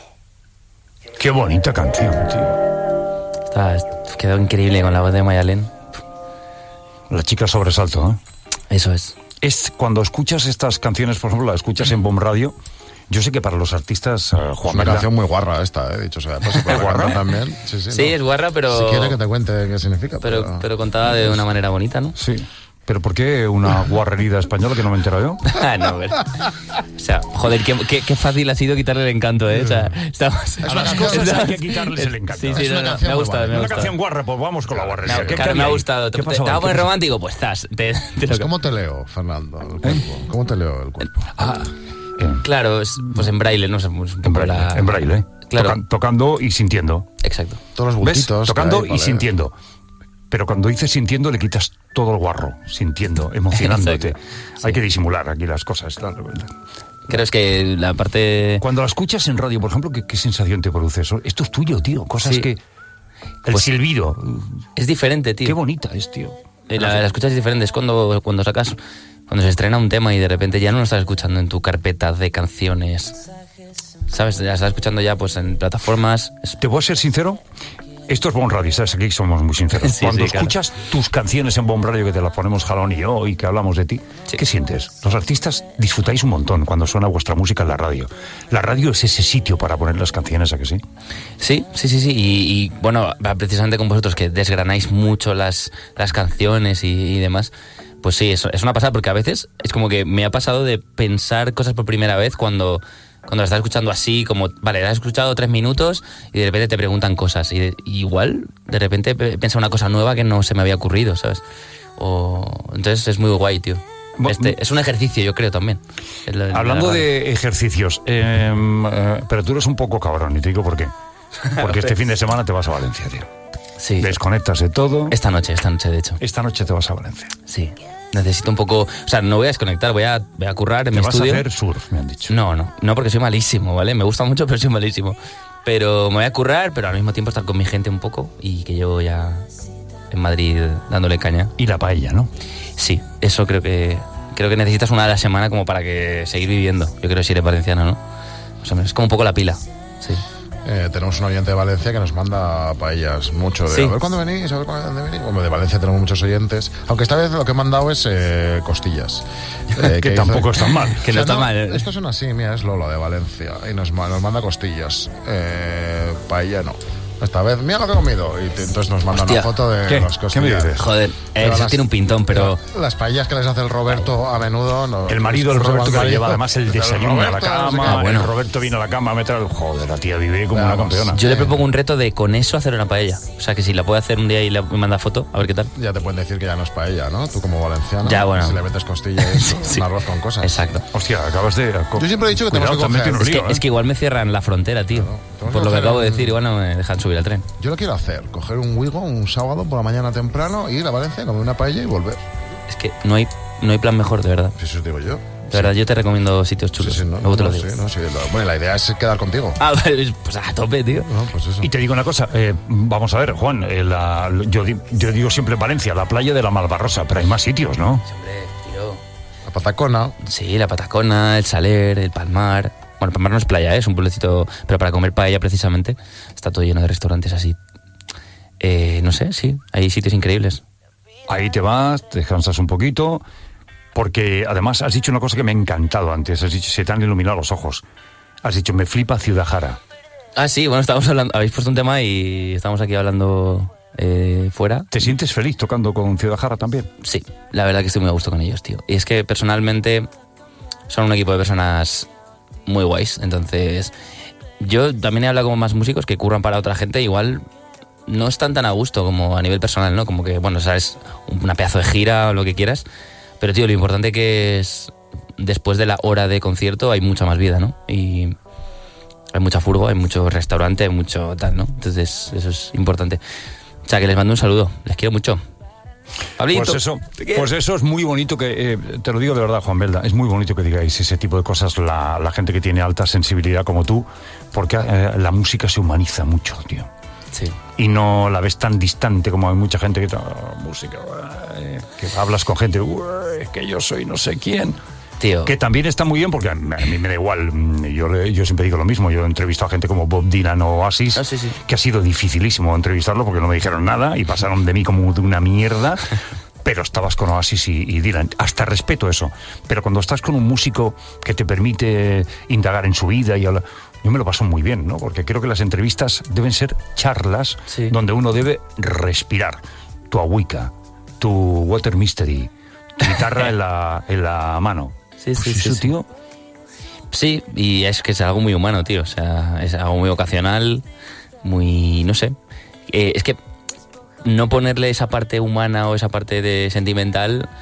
Qué bonita canción, tío. Está, quedó increíble con la voz de Mayalén. La chica sobresalto, ¿eh? Eso es. Es cuando escuchas estas canciones, por ejemplo, la escuchas en BOM Radio. Yo sé que para los artistas, uh, Juan, es una canción muy guarra esta, eh, dicho sea, pues se puede ¿Es guarra también. Sí, sí, sí no. es guarra, pero si quiere que te cuente qué significa. Pero, pero... pero contada de una manera bonita, ¿no? Sí. ¿Pero por qué una guarrerida española que no me he enterado yo? Ah, no, pero... O sea, joder, qué, qué, qué fácil ha sido quitarle el encanto, ¿eh? O sea, estamos... A las cosas hay que quitarles el encanto. Sí, sí, es no, una no, me ha gustado, me ha Una gustado. canción guarra, pues vamos con la guarrería. No, claro, me ha gustado. ¿Te, te, ¿Te va a poner romántico? Pues estás. Te, te pues lo... ¿Cómo te leo, Fernando, el cuerpo? ¿Eh? ¿Cómo te leo el cuerpo? Ah, claro, es, pues en braille, no sé. Pues en braille, la... en braille, ¿eh? Claro. Toca, tocando y sintiendo. Exacto. Todos los bultitos. ¿Ves? Tocando hay, y sintiendo. Pero cuando dices sintiendo, le quitas todo el guarro. Sintiendo, emocionándote. Sí. Hay que disimular aquí las cosas. Creo es que la parte... Cuando la escuchas en radio, por ejemplo, ¿qué, qué sensación te produce eso? Esto es tuyo, tío. Cosas sí. que... El pues silbido. Es diferente, tío. Qué bonita es, tío. La, la escuchas es diferente. Es cuando, cuando sacas... Cuando se estrena un tema y de repente ya no lo estás escuchando en tu carpeta de canciones. ¿Sabes? Ya estás escuchando ya pues en plataformas. ¿Te voy a ser sincero? Esto es Bomb Radio, ¿sabes? Aquí somos muy sinceros. Sí, Cuando sí, claro. escuchas tus canciones en Bomb Radio, que te las ponemos Jalón y yo, y que hablamos de ti, Sí. ¿qué sientes? Los artistas disfrutáis un montón cuando suena vuestra música en la radio. La radio es ese sitio para poner las canciones, ¿a que sí? Sí, sí, sí, sí. Y, y, bueno, precisamente con vosotros que desgranáis mucho las, las canciones y, y demás, pues sí, es, es una pasada, porque a veces es como que me ha pasado de pensar cosas por primera vez cuando... Cuando la estás escuchando así, como, vale, la has escuchado tres minutos y de repente te preguntan cosas. Y, de, y igual, de repente piensa una cosa nueva que no se me había ocurrido, ¿sabes? O, entonces es muy guay, tío. Este, es un ejercicio, yo creo, también. El, el, Hablando la de ejercicios, eh, eh, pero tú eres un poco cabrón, y te digo por qué. Porque este fin de semana te vas a Valencia, tío. Sí. Desconectas de todo. Esta noche, esta noche, de hecho. Esta noche te vas a Valencia. Sí. Necesito un poco... O sea, no voy a desconectar, voy a, voy a currar en ¿Te mi vas estudio. a hacer surf, me han dicho? No, no, no, porque soy malísimo, ¿vale? Me gusta mucho, pero soy malísimo. Pero me voy a currar, pero al mismo tiempo estar con mi gente un poco y que llevo ya en Madrid dándole caña. Y la paella, ¿no? Sí, eso creo que creo que necesitas una a la semana como para que seguir viviendo. Yo creo que si eres valenciano, ¿no? O sea, es como un poco la pila, sí. Eh, tenemos un oyente de Valencia que nos manda paellas mucho de Sí. a ver cuándo venís, a ver cuándo venís. Como de Valencia tenemos muchos oyentes, aunque esta vez lo que he mandado es eh, costillas. Eh, Que tampoco hizo- es tan mal. Que no está mal. Estos son así, mira, es Lola de Valencia y nos, ma- nos manda costillas. Eh, paella no. Esta vez, mira lo que he comido. Y te- entonces nos manda Hostia. una foto de ¿Qué? las ¿Qué costillas. me dices? Joder, Pero eso las- tiene un pintón, pero... Las paellas que les hace el Roberto a menudo. No, El marido del el Roberto que le marido- lleva además el el desayuno a la Roberto, no sé cama. qué. Ah, bueno. El Roberto vino a la cama a meter el... Joder, la tía vive como una Vamos. campeona. Yo le propongo un reto de con eso hacer una paella. O sea, que si la puedo hacer un día y le me manda foto, a ver qué tal. Ya te pueden decir que ya no es paella, ¿no? Tú como valenciano. Ya, bueno. Si le metes costillas, es Sí. un arroz con cosas. Exacto. Hostia, acabas de... Yo siempre he dicho que Cuidado, tenemos que te has metido en coger- un Es que, lío, ¿eh? es que igual me cierran la frontera, tío. Claro, tenemos Por que lo que hacer acabo de un- decir, igual no me dejan subir al tren. Yo lo quiero hacer, coger un Wigo un sábado por la mañana temprano, ir a Valencia, comer una paella y volver. Es que no hay, no hay plan mejor, de verdad. Si eso os digo yo. De verdad, yo te recomiendo sitios chulos. Sí, sí, no, Luego te no, lo digo. sí, no, sí, lo- bueno, la idea es quedar contigo. Ah, vale, pues a tope, tío. No, pues eso. Y te digo una cosa, eh, vamos a ver, Juan, eh, la- yo, di- yo digo siempre Valencia, la playa de la Malvarrosa, pero hay más sitios, ¿no? Hombre, tío. La patacona. Sí, la Patacona, el Saler, el Palmar. Bueno, el Palmar no es playa, ¿eh? Es un pueblecito, pero para comer paella precisamente está todo lleno de restaurantes así. Eh, no sé, sí, hay sitios increíbles. Ahí te vas, te descansas un poquito, porque además has dicho una cosa que me ha encantado antes, has dicho, se te han iluminado los ojos. Has dicho, me flipa Ciudad Jara. Ah, sí, bueno, estábamos hablando, habéis puesto un tema y estamos aquí hablando eh, fuera. ¿Te sientes feliz tocando con Ciudad Jara también? Sí, la verdad que estoy muy a gusto con ellos, tío. Y es que personalmente son un equipo de personas muy guays, entonces yo también he hablado con más músicos que curran para otra gente, igual no están tan a gusto como a nivel personal, ¿no? Como que, bueno, sabes, una pedazo de gira o lo que quieras, pero tío, lo importante que es después de la hora de concierto hay mucha más vida, ¿no? Y hay mucha furgo, hay mucho restaurante, hay mucho tal, ¿no? Entonces eso es importante. O sea, que les mando un saludo, les quiero mucho. Pablito, Pues eso, te quiero. pues eso es muy bonito que, eh, te lo digo de verdad, Juan Belda, es muy bonito que digáis ese tipo de cosas la, la gente que tiene alta sensibilidad como tú, porque eh, la música se humaniza mucho, tío. Sí. Y no la ves tan distante como hay mucha gente que oh, música, eh, que hablas con gente, es que yo soy no sé quién. Tío. Que también está muy bien porque a mí, a mí me da igual, yo, yo siempre digo lo mismo, yo he entrevistado a gente como Bob Dylan o Oasis, Ah, sí, sí. que ha sido dificilísimo entrevistarlo porque no me dijeron nada y pasaron de mí como de una mierda, pero estabas con Oasis y, y Dylan, hasta respeto eso, pero cuando estás con un músico que te permite indagar en su vida y hablar, yo me lo paso muy bien, ¿no? Porque creo que las entrevistas deben ser charlas Sí. donde uno debe respirar, tu agüica, tu water mystery, tu guitarra en la, en la mano. Sí, Pues sí, sí, eso, sí. tío. Sí, y es que es algo muy humano, tío. O sea, es algo muy ocasional, muy... no sé. Eh, es que no ponerle esa parte humana o esa parte de sentimental,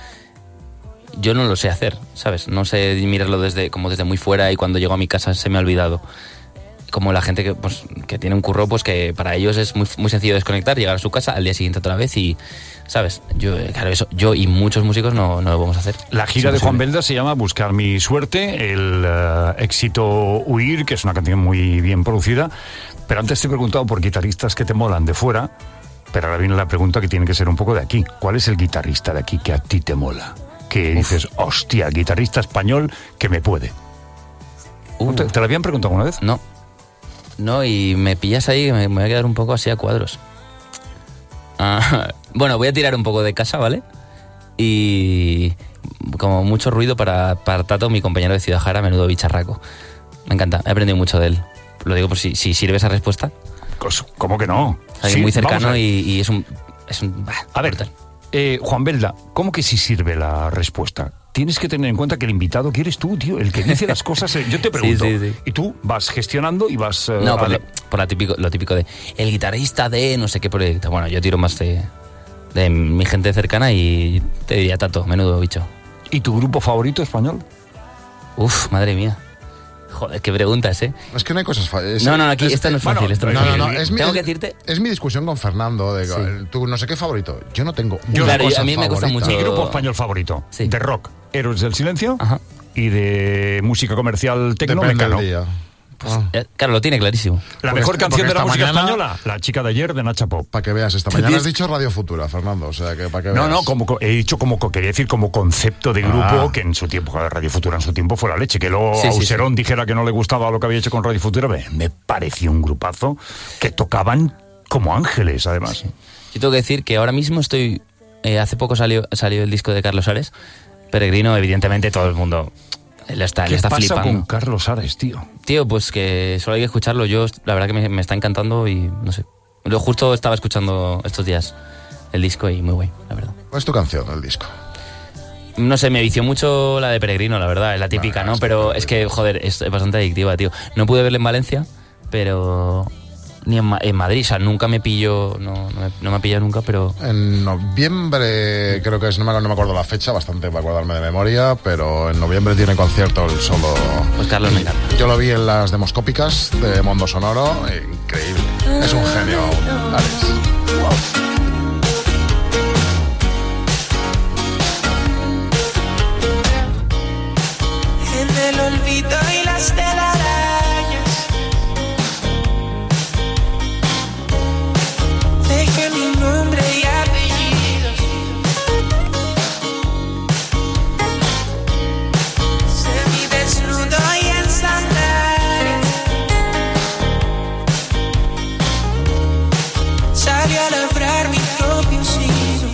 yo no lo sé hacer, ¿sabes? No sé mirarlo desde como desde muy fuera y cuando llego a mi casa se me ha olvidado. Como la gente que, pues, que tiene un curro, pues que para ellos es muy, muy sencillo desconectar, llegar a su casa al día siguiente otra vez y, ¿sabes? Yo, claro, eso, yo y muchos músicos no, no lo vamos a hacer. La gira Es de Juan imposible. Belda se llama Buscar mi suerte, el eh, éxito Huir, que es una canción muy bien producida. Pero antes te he preguntado por guitarristas que te molan de fuera, pero ahora viene la pregunta que tiene que ser un poco de aquí. ¿Cuál es el guitarrista de aquí que a ti te mola? Que dices, hostia, guitarrista español que me puede. Uh. ¿Te, te lo habían preguntado alguna vez? No. No, y me pillas ahí, me, me voy a quedar un poco así a cuadros. Ah, bueno, voy a tirar un poco de casa, ¿vale? Y como mucho ruido para, para Tato, mi compañero de Ciudad Jara, menudo bicharraco. Me encanta, he aprendido mucho de él. Lo digo por si, si sirve esa respuesta. ¿Cómo que no? Es Sí, muy cercano a... y, y es un... Es un bah, a ver, brutal. eh, Juan Belda, ¿cómo que sí sirve la respuesta? Tienes que tener en cuenta que el invitado que eres tú, tío, el que dice las cosas. eh, Yo te pregunto, Sí, sí, sí. y tú vas gestionando y vas... eh, No, por, a- lo, por la típico, lo típico de el guitarrista de no sé qué proyecto. Bueno, yo tiro más de, de mi gente cercana y te diría Tato, menudo bicho. ¿Y tu grupo favorito español? Uf, madre mía. Joder, qué preguntas, ¿eh? Es que no hay cosas fáciles. No, no, aquí esta no es fácil. Esta no, No, es no, fácil. no, es mi, Tengo que es- decirte... es mi discusión con Fernando. De, Sí. tú no sé qué favorito. Yo no tengo Yo- una Claro, yo- cosa a mí me cuesta favorita. mucho. Mi grupo español favorito, Sí. de rock, Héroes del Silencio, Ajá. y de música comercial tecno, Depende Mecano. del día. Ah. Eh, Claro, lo tiene clarísimo. La Porque mejor esta- canción de la porque música esta mañana- española, La chica de ayer, de Nacha Pop. Para que veas, esta mañana has dicho Radio Futura, Fernando. O sea, que para que No, veas. no, como co- he dicho como co- quería decir como concepto de grupo, Ah. que en su tiempo, joder, Radio Futura en su tiempo fue la leche, que luego Sí, sí, Auserón dijera que no le gustaba lo que había hecho con Radio Futura, me, me pareció un grupazo que tocaban como ángeles, además. Yo tengo que decir que ahora mismo estoy... eh, hace poco salió, salió el disco de Carlos Ares. Peregrino, evidentemente, todo el mundo le está, ¿Qué le está pasa flipando. con Carlos Ares, tío? Tío, pues que solo hay que escucharlo. Yo, la verdad que me, me está encantando y no sé. Lo justo estaba escuchando estos días el disco y muy guay, la verdad. ¿Cuál es tu canción del disco? No sé, me vició mucho la de Peregrino, la verdad, es la típica, Ah, ¿no? es Pero que- es que, joder, es bastante adictiva, tío. No pude verla en Valencia, pero... Ni en, Ma- en Madrid, o sea, nunca me pillo, no, no, me, no me ha pillado nunca, pero... En noviembre, creo que es, no me, no me acuerdo la fecha, bastante para acordarme de memoria, pero en noviembre tiene concierto el solo. Pues Carlos me encanta. Yo lo vi en las demoscópicas de Mondo Sonoro, e increíble. Es un genio, Alex. En el olvido y las telarañas dejé mi nombre y apellidos. Semidesnudo y en sandalias salí a labrar mi propio signo.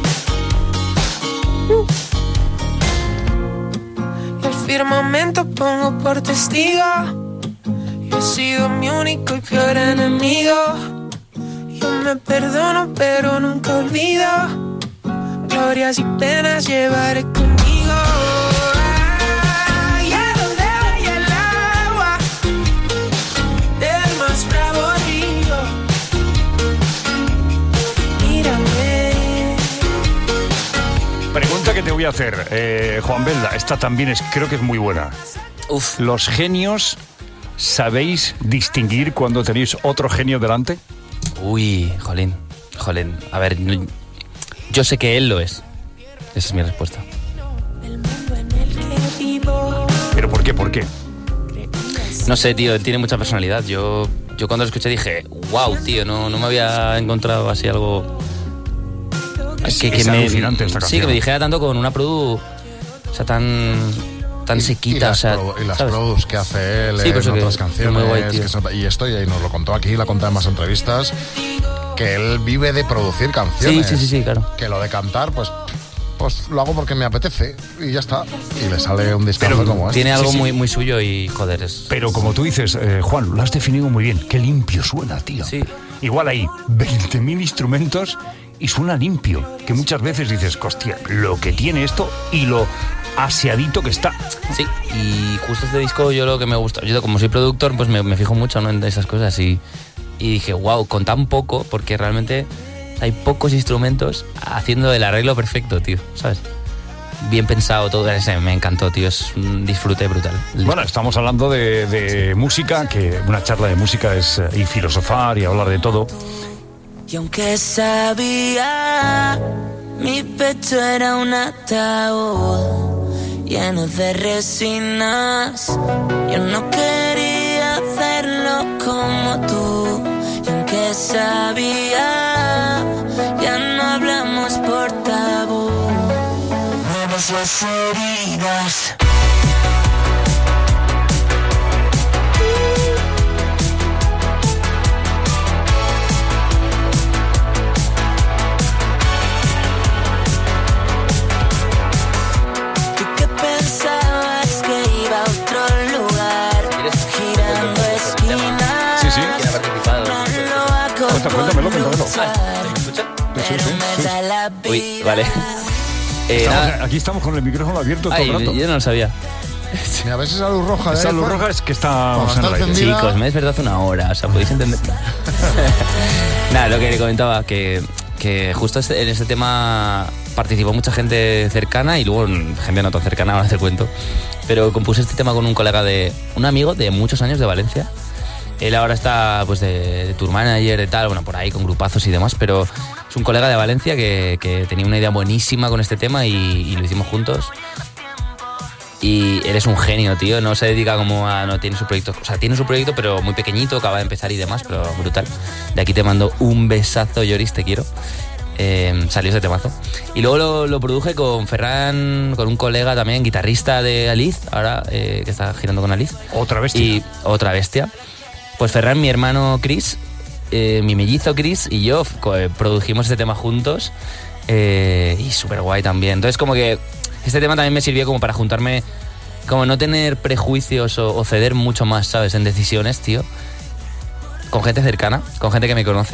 Y el firmamento pongo por testigo. Yo he sido mi único y peor enemigo. Yo me perdono pero nunca olvido. Glorias y penas llevaré conmigo. Ay, a donde vaya el agua del más bravo río. Mírame. Pregunta que te voy a hacer, eh, Juan Belda, esta también es, creo que es muy buena. Uf, ¿Los genios sabéis distinguir cuando tenéis otro genio delante? uy, jolín, jolín. A ver, no- yo sé que él lo es. Esa es mi respuesta. El mundo en el que vivo. ¿Pero por qué? ¿Por qué? No sé, tío, él tiene mucha personalidad. Yo, yo cuando lo escuché dije, wow, tío, no, no me había encontrado así algo... Es- es alucinante esta Sí, canción. que me dijera tanto con una produ... O sea, tan... Tan Y- sequita, y las, o sea... produ- y las ¿sabes? produs que hace él Sí, en por eso que otras es canciones. muy guay, tío. que son- y esto, y nos lo contó aquí, lo contó en más entrevistas, que él vive de producir canciones. Sí, sí, sí, sí, claro. Que lo de cantar, pues, pues lo hago porque me apetece y ya está. Y le sale un discazo Pero como este. Tiene algo sí. muy, muy suyo y, joder, es... Pero como tú dices, eh, Juan, lo has definido muy bien. Qué limpio suena, tío. Sí. Igual hay veinte mil instrumentos y suena limpio. Que muchas veces dices, hostia, lo que tiene esto y lo aseadito que está. Sí, y justo este disco yo lo que me gusta, yo como soy productor pues me, me fijo mucho, ¿no?, en esas cosas y, y dije, wow, con tan poco, porque realmente hay pocos instrumentos haciendo el arreglo perfecto, tío, ¿sabes? Bien pensado todo, ese me encantó, tío, es un disfrute brutal. El Bueno, estamos hablando de, de música, que una charla de música es eh, y filosofar y hablar de todo. Y aunque sabía, mi pecho era un ataúd lleno de resinas. Yo no quería hacerlo como tú. Y aunque sabía, ya no hablamos por tabú. Mueves las heridas. cuéntamelo, cuéntamelo. Sí, sí, sí. Uy, vale. Eh, estamos, nada. aquí estamos con el micrófono abierto todo Ay, el rato. yo no lo sabía. Mira, a veces esa luz roja. Esa ¿eh? luz roja es que estamos en el aire. Chicos, me he despertado hace una hora, o sea, podéis entender. Nada, lo que le comentaba, que, que justo este- en este tema participó mucha gente cercana y luego gente no tan cercana, ahora te cuento. Pero compuse este tema con un colega de. Un amigo de muchos años de Valencia. Él ahora está pues de, de tour manager y tal, bueno, por ahí con grupazos y demás, pero es un colega de Valencia que, que tenía una idea buenísima con este tema y, y lo hicimos juntos. Y él es un genio, tío, no se dedica como a... no tiene su proyecto, o sea, tiene su proyecto, pero muy pequeñito, acaba de empezar y demás, pero brutal. De aquí te mando un besazo, Lloris, te quiero. Eh, salió ese temazo. Y luego lo, lo produje con Ferran, con un colega también, guitarrista de Aliz, ahora eh, que está girando con Aliz. Otra bestia. Y otra bestia. Pues Ferran, mi hermano Chris, eh, mi mellizo Chris y yo co- eh, produjimos este tema juntos eh, y súper guay también. Entonces como que este tema también me sirvió como para juntarme, como no tener prejuicios o, o ceder mucho más, ¿sabes? En decisiones, tío. Con gente cercana, con gente que me conoce.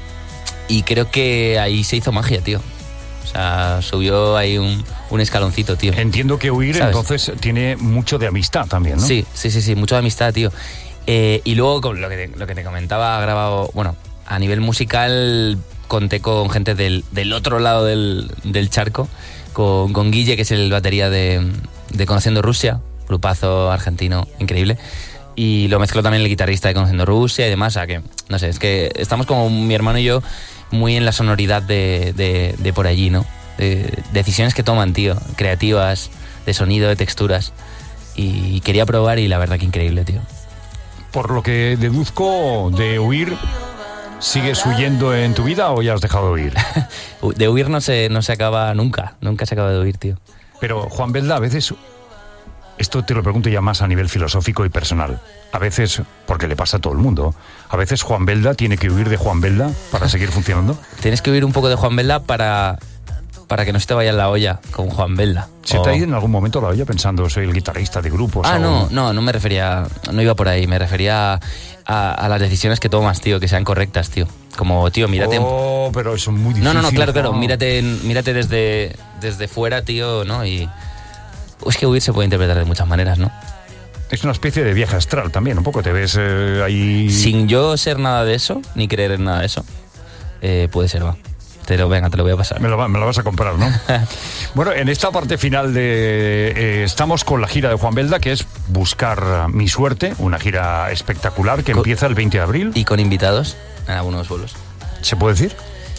Y creo que ahí se hizo magia, tío. O sea, subió ahí un, un escaloncito, tío. Entiendo que Huir, ¿sabes? entonces, tiene mucho de amistad también, ¿no? Sí, sí, sí, sí, mucho de amistad, tío. Eh, y luego, con lo que, te, lo que te comentaba, ha grabado, bueno, a nivel musical conté con gente del, del otro lado del, del charco, con, con Guille, que es el batería de, de Conociendo Rusia, grupazo argentino increíble, y lo mezcló también el guitarrista de Conociendo Rusia y demás, o sea que, no sé, es que estamos como mi hermano y yo muy en la sonoridad de, de, de por allí, ¿no? De, decisiones que toman, tío, creativas, de sonido, de texturas, y quería probar y la verdad que increíble, tío. Por lo que deduzco de Huir, ¿sigues huyendo en tu vida o ya has dejado de huir? De huir no se, no se acaba nunca, nunca se acaba de huir, tío. Pero Juan Belda, a veces, esto te lo pregunto ya más a nivel filosófico y personal, a veces, porque le pasa a todo el mundo, a veces Juan Belda tiene que huir de Juan Belda para seguir funcionando. Tienes que huir un poco de Juan Belda para, para que no se te vaya en la olla con Juan Belda. ¿Se O- te ha ido en algún momento la olla pensando soy el guitarrista de grupos? Ah, o- no, no, no me refería, no iba por ahí, me refería a, a las decisiones que tomas, tío, que sean correctas, tío. Como, tío, mírate... Oh, pero eso es muy difícil. No, no, no, claro, claro, Juan. mírate, mírate desde, desde fuera, tío, ¿no? Y es que huir se puede interpretar de muchas maneras, ¿no? Es una especie de viaje astral también, un poco, te ves eh, ahí... Sin yo ser nada de eso, ni creer en nada de eso, eh, puede ser, va. Te lo, venga, te lo voy a pasar. Me lo, va- me lo vas a comprar, ¿no? Bueno, en esta parte final de... eh, estamos con la gira de Juan Belda, que es Buscar mi suerte, una gira espectacular que Co- empieza el veinte de abril. ¿Y con invitados en algunos vuelos? ¿Se puede decir?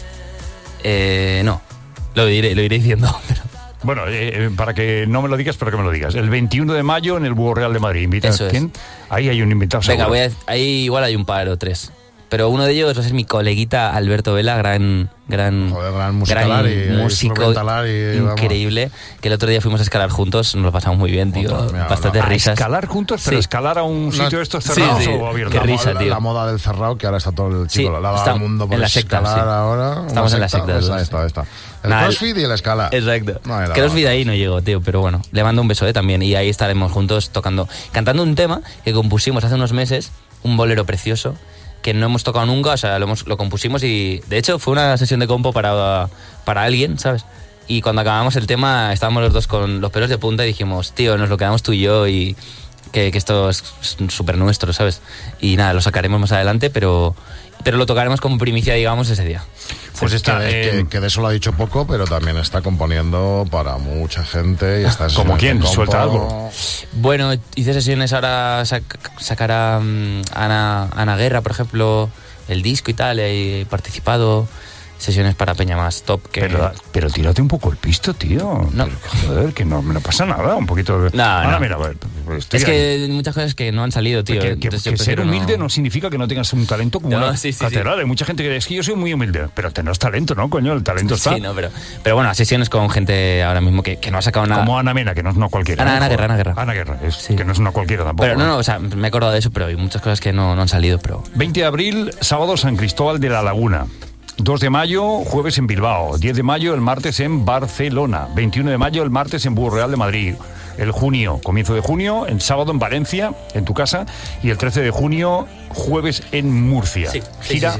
Eh, no, lo diré, lo iré diciendo. Pero... Bueno, eh, eh, para que no me lo digas, pero que me lo digas. El veintiuno de mayo en el Búho Real de Madrid. ¿Invita Eso a es. quién? Ahí hay un invitado Venga, seguro. voy a, ahí igual hay un par o tres. Pero uno de ellos va a ser mi coleguita Alberto Vela, gran, gran, Joder, gran musicalari, gran músico instrumentalari, vamos. increíble. Que el otro día fuimos a escalar juntos, nos lo pasamos muy bien, tío. Ostras, mira, Bastantes a risas. ¿Escalar juntos? ¿Pero Sí. escalar a un sitio No, de estos sí, cerrados sí. o abierto? Qué La risa, moda- tío. La moda del cerrado, que ahora está todo el chico, Sí, la está al mundo por en la secta, escalar sí. ahora. una Estamos en la secta, pues los ahí dos. está, ahí está. El Nah, el- crossfit y el escala. Exacto. No hay la Crossfit otra. ahí no llegó, tío, pero bueno, le mando un beso, ¿eh? También. Y ahí estaremos juntos tocando, cantando un tema que compusimos hace unos meses, un bolero precioso, que no hemos tocado nunca, o sea, lo, hemos, lo compusimos y, de hecho, fue una sesión de compo para, para alguien, ¿sabes? Y cuando acabamos el tema, estábamos los dos con los pelos de punta y dijimos, tío, nos lo quedamos tú y yo y que, que esto es súper nuestro, ¿sabes? Y nada, lo sacaremos más adelante, pero, pero lo tocaremos como primicia, digamos, ese día. Pues está... que, de- eh, que- que de eso lo ha dicho poco, pero también está componiendo para mucha gente y está en ¿Como sesiones quién? de compo. Suelta algo. Bueno, hice sesiones ahora, sac- sacará um, Ana, Ana Guerra, por ejemplo, el disco y tal, he participado, sesiones para Peña más top que... Pero, pero tírate un poco el pisto, tío. No. Pero, joder, que no, no pasa nada, un poquito de... No, Ahora, no. mira, a ver, estoy Es ahí. que hay muchas cosas que no han salido, tío. Que, que- entonces yo que ser prefiero humilde no... significa que no tengas un talento como No, una sí, sí, catedral. Hay mucha gente que dice, es que yo soy muy humilde, pero tenés talento, ¿no, coño? El talento está. Sí, no, pero, pero bueno, sesiones con gente ahora mismo que, que no ha sacado nada. Como Ana Mena, que no es una cualquiera. Ana- ¿no? Ana Guerra, Ana Guerra. Ana Guerra, es, Sí. que no es una cualquiera tampoco. Pero no, no, o sea, me he acordado de eso, pero hay muchas cosas que no, no han salido, pero... veinte de abril, sábado San Cristóbal de la Laguna. dos de mayo, jueves en Bilbao. diez de mayo, el martes en Barcelona. veintiuno de mayo, el martes en Búho Real de Madrid. El junio, comienzo de junio, el sábado en Valencia, en tu casa. Y el trece de junio, jueves en Murcia. Sí, sí, Gira sí,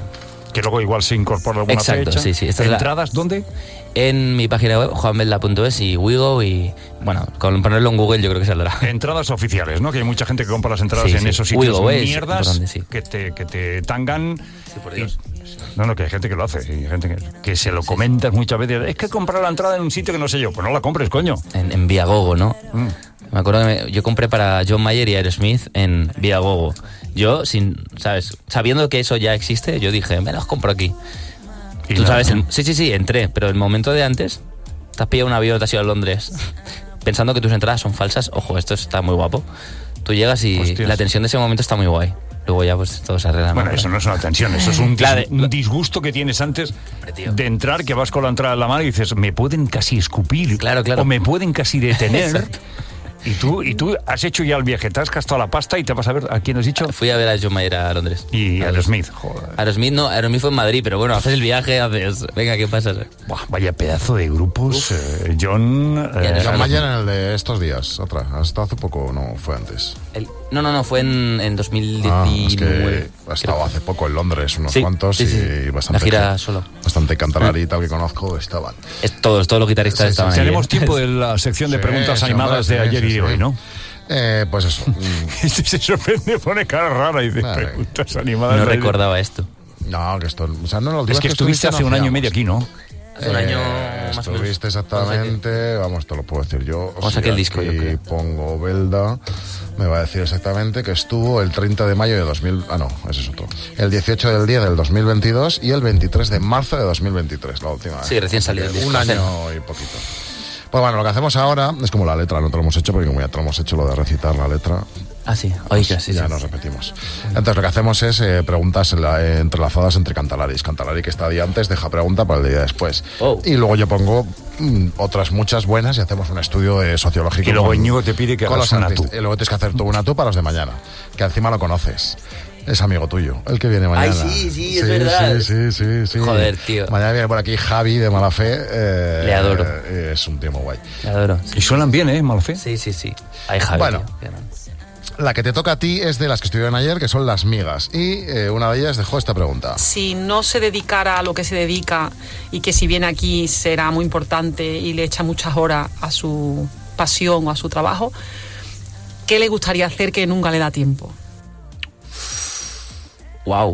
Que luego igual se incorpora alguna Exacto, fecha. sí, sí. Esta es la- ¿Entradas dónde? En mi página web, juanvelda punto es y Wigo y... Bueno, con ponerlo en Google yo creo que saldrá. Entradas oficiales, ¿no? Que hay mucha gente que compra las entradas Sí, en sí. esos sitios Wigo es mierdas importante, sí. que, te, que te tangan. Sí, por Dios. Y- no, no, que hay gente que lo hace. Y hay gente que, que se lo comentas muchas veces. Es que comprar la entrada en un sitio que no sé yo. Pues no la compres, coño. En, en Viagogo, ¿no? Mm. Me acuerdo que me- yo compré para John Mayer y Aerosmith en Viagogo. Yo, sin, ¿sabes? Sabiendo que eso ya existe, yo dije, me los compro aquí. Y Tú nada, sabes, ¿no? el- sí, sí, sí, entré, pero el momento de antes, te has pillado un avión, te has ido a Londres, pensando que tus entradas son falsas. Ojo, esto está muy guapo. Tú llegas y Hostias. la tensión de ese momento está muy guay. Luego ya pues todo se arregla. Bueno, ¿no? eso no es una tensión, eso es un, dis- Claro, un disgusto que tienes antes tío. de entrar, que vas con la entrada en la mano y dices, me pueden casi escupir. Claro, claro. O me pueden casi detener. Y tú, y tú has hecho ya el viaje, te has gastado la pasta y te vas a ver a quién has dicho. Fui a ver a John Mayer a Londres. Y Aerosmith, joder. Aerosmith no, Aerosmith fue en Madrid, pero bueno, haces el viaje, haces... Venga, ¿qué pasa? Buah, vaya pedazo de grupos. eh, John. eh, John Mayer en el de estos días, otra. Hasta hace poco, no, fue antes. El- no, no, no, fue en, en dos mil diecinueve. Ah, es que ha estado hace poco en Londres, unos Sí, cuantos, sí, sí. y bastante. La gira gen- solo. Bastante cantalari y tal que conozco estaban. Es todos, todos los guitarristas Sí, sí, estaban sí. ahí. Tenemos ¿eh? tiempo de la sección de Sí, preguntas sí, animadas hombre, de sí, ayer y sí, de sí. hoy, ¿no? Eh, pues eso. mm, Este se sorprende, pone cara rara y dice, Vale. preguntas animadas. No de ayer". recordaba esto. no, que esto. O sea, no, la última Es vez que estuviste hace un año y medio aquí, ¿no? Hace un año Eh, más o menos. Estuviste exactamente, vamos, te lo puedo decir yo. Vamos a sacar el disco, yo aquí creo. pongo Belda, me va a decir exactamente que estuvo el treinta de mayo de dos mil... Ah, no, ese es otro. El dieciocho del diez del dos mil veintidós y el veintitrés de marzo de dos mil veintitrés, la última vez. Sí, recién salido el disco. Un año y poquito. Pues bueno, lo que hacemos ahora es como la letra, no te lo hemos hecho, porque como ya te lo hemos hecho lo de recitar la letra, Ah, sí. Oiga, sí, ya sí. nos repetimos. Entonces lo que hacemos es eh, preguntas en la- eh, entrelazadas entre Cantalaris. Cantalari que está día antes deja pregunta para el día después. Oh. Y luego yo pongo mm, otras muchas buenas y hacemos un estudio eh, sociológico. Y luego con- Íñigo te pide que con hagas los una artistas. tú. Y luego tienes que hacer tú una tú para los de mañana, que encima lo conoces. Es amigo tuyo, el que viene mañana. sí, sí, es verdad. Sí, sí, sí, sí. Joder, tío. Mañana viene por aquí Javi de Malafé. eh, Le adoro. eh, es un tío muy guay. Me adoro. Sí, Y suenan bien, ¿eh, Malfe? sí, sí. sí. Ay, Javi. Bueno. tío, qué grande. La que te toca a ti es de las que estuvieron ayer, que son las migas. Y eh, una de ellas dejó esta pregunta. Si no se dedicara a lo que se dedica y que si viene aquí será muy importante y le echa muchas horas a su pasión o a su trabajo, ¿qué le gustaría hacer que nunca le da tiempo? Wow.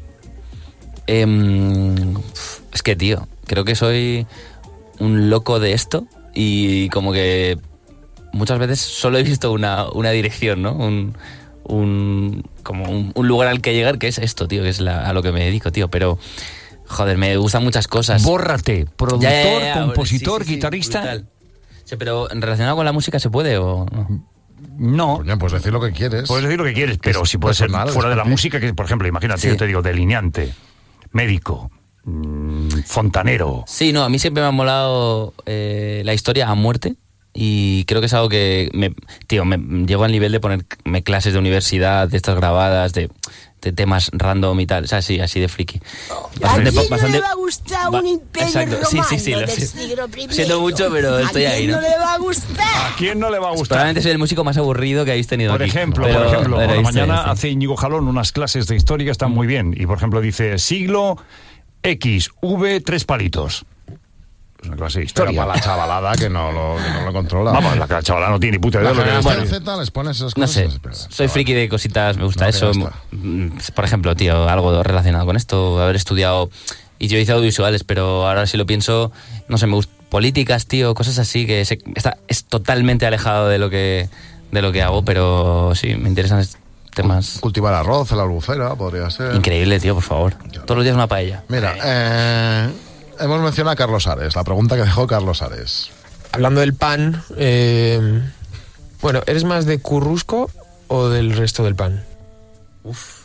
Em, es que, tío, creo que soy un loco de esto y como que muchas veces solo he visto una, una dirección, ¿no? Un, un, como un, un lugar al que llegar, que es esto, tío, que es la- a lo que me dedico, tío. Pero, joder, me gustan muchas cosas. Bórrate, productor, Ya, ya, ya, ya, compositor, sí, sí, sí, guitarrista. brutal. Sí, pero relacionado con la música se puede o no? No. Coño, puedes decir lo que quieres. Puedes decir lo que quieres, pero es si puede ser personal, fuera es de la para ti. música, que por ejemplo, imagínate, Sí. yo te digo, delineante, médico, mm, fontanero. Sí, no, a mí siempre me ha molado eh, la historia a muerte y creo que es algo que, me, tío, me llego al nivel de ponerme clases de universidad, de estas grabadas, de, de temas random y tal, o sea, sí, así de friki. Bastante, ¿A quién bastante- no le va a gustar va- un imperio exacto, sí, sí, sí, romano lo del sé. siglo primero? Siento mucho, pero estoy ¿A ahí, quién ¿no? no le va a gustar? ¿A quién no le va a gustar? Probablemente soy el músico más aburrido que habéis tenido Por aquí. ejemplo, Pero- por ejemplo, pero por la ahí estoy, mañana estoy. hace Íñigo Jalón unas clases de historia que están muy bien. Y por ejemplo dice siglo X, V, tres palitos. Es una clase de Pero historia. para la chavalada que no lo, que no lo controla. Vamos, la chavala no tiene ni puta idea La de lo que es. generación Z les pones esas No cosas. sé, y se pierden. soy friki de cositas, me gusta No, que eso. ya está. Mm, Por ejemplo, tío, algo relacionado con esto, haber estudiado. Y yo hice audiovisuales, pero ahora sí lo pienso, no sé, me gusta. Políticas, tío, cosas así que se- está, es totalmente alejado de lo que de lo que hago, pero sí, me interesan estos temas. Cultivar arroz en la albufera, podría ser. Increíble, tío, por favor. Todos los días una paella. Mira, eh, hemos mencionado a Carlos Ares, la pregunta que dejó Carlos Ares. Hablando del pan, eh, bueno, ¿eres más de currusco o del resto del pan? Uf.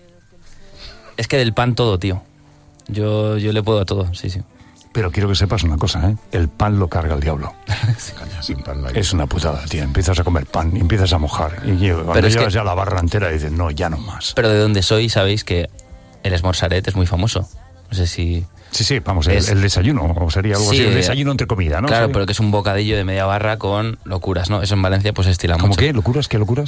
Es que del pan todo, tío. Yo, yo le puedo a todo, sí, sí. Pero quiero que sepas una cosa, ¿eh? El pan lo carga el diablo. Caña, sin pan no hay- Es una putada, tío. Empiezas a comer pan, y empiezas a mojar. Y llega- cuando Pero es llevas que- ya la barra entera dices, no, ya no más. Pero de donde soy, sabéis que el esmorzaret es muy famoso. No sé si... Sí, sí, vamos, el, Es- el desayuno, o sería algo Sí, así, el desayuno entre comida, ¿no? Claro, Sí. pero que es un bocadillo de media barra con locuras, ¿no? Eso en Valencia pues se estila ¿Cómo mucho. qué? ¿Locuras? ¿Qué locuras?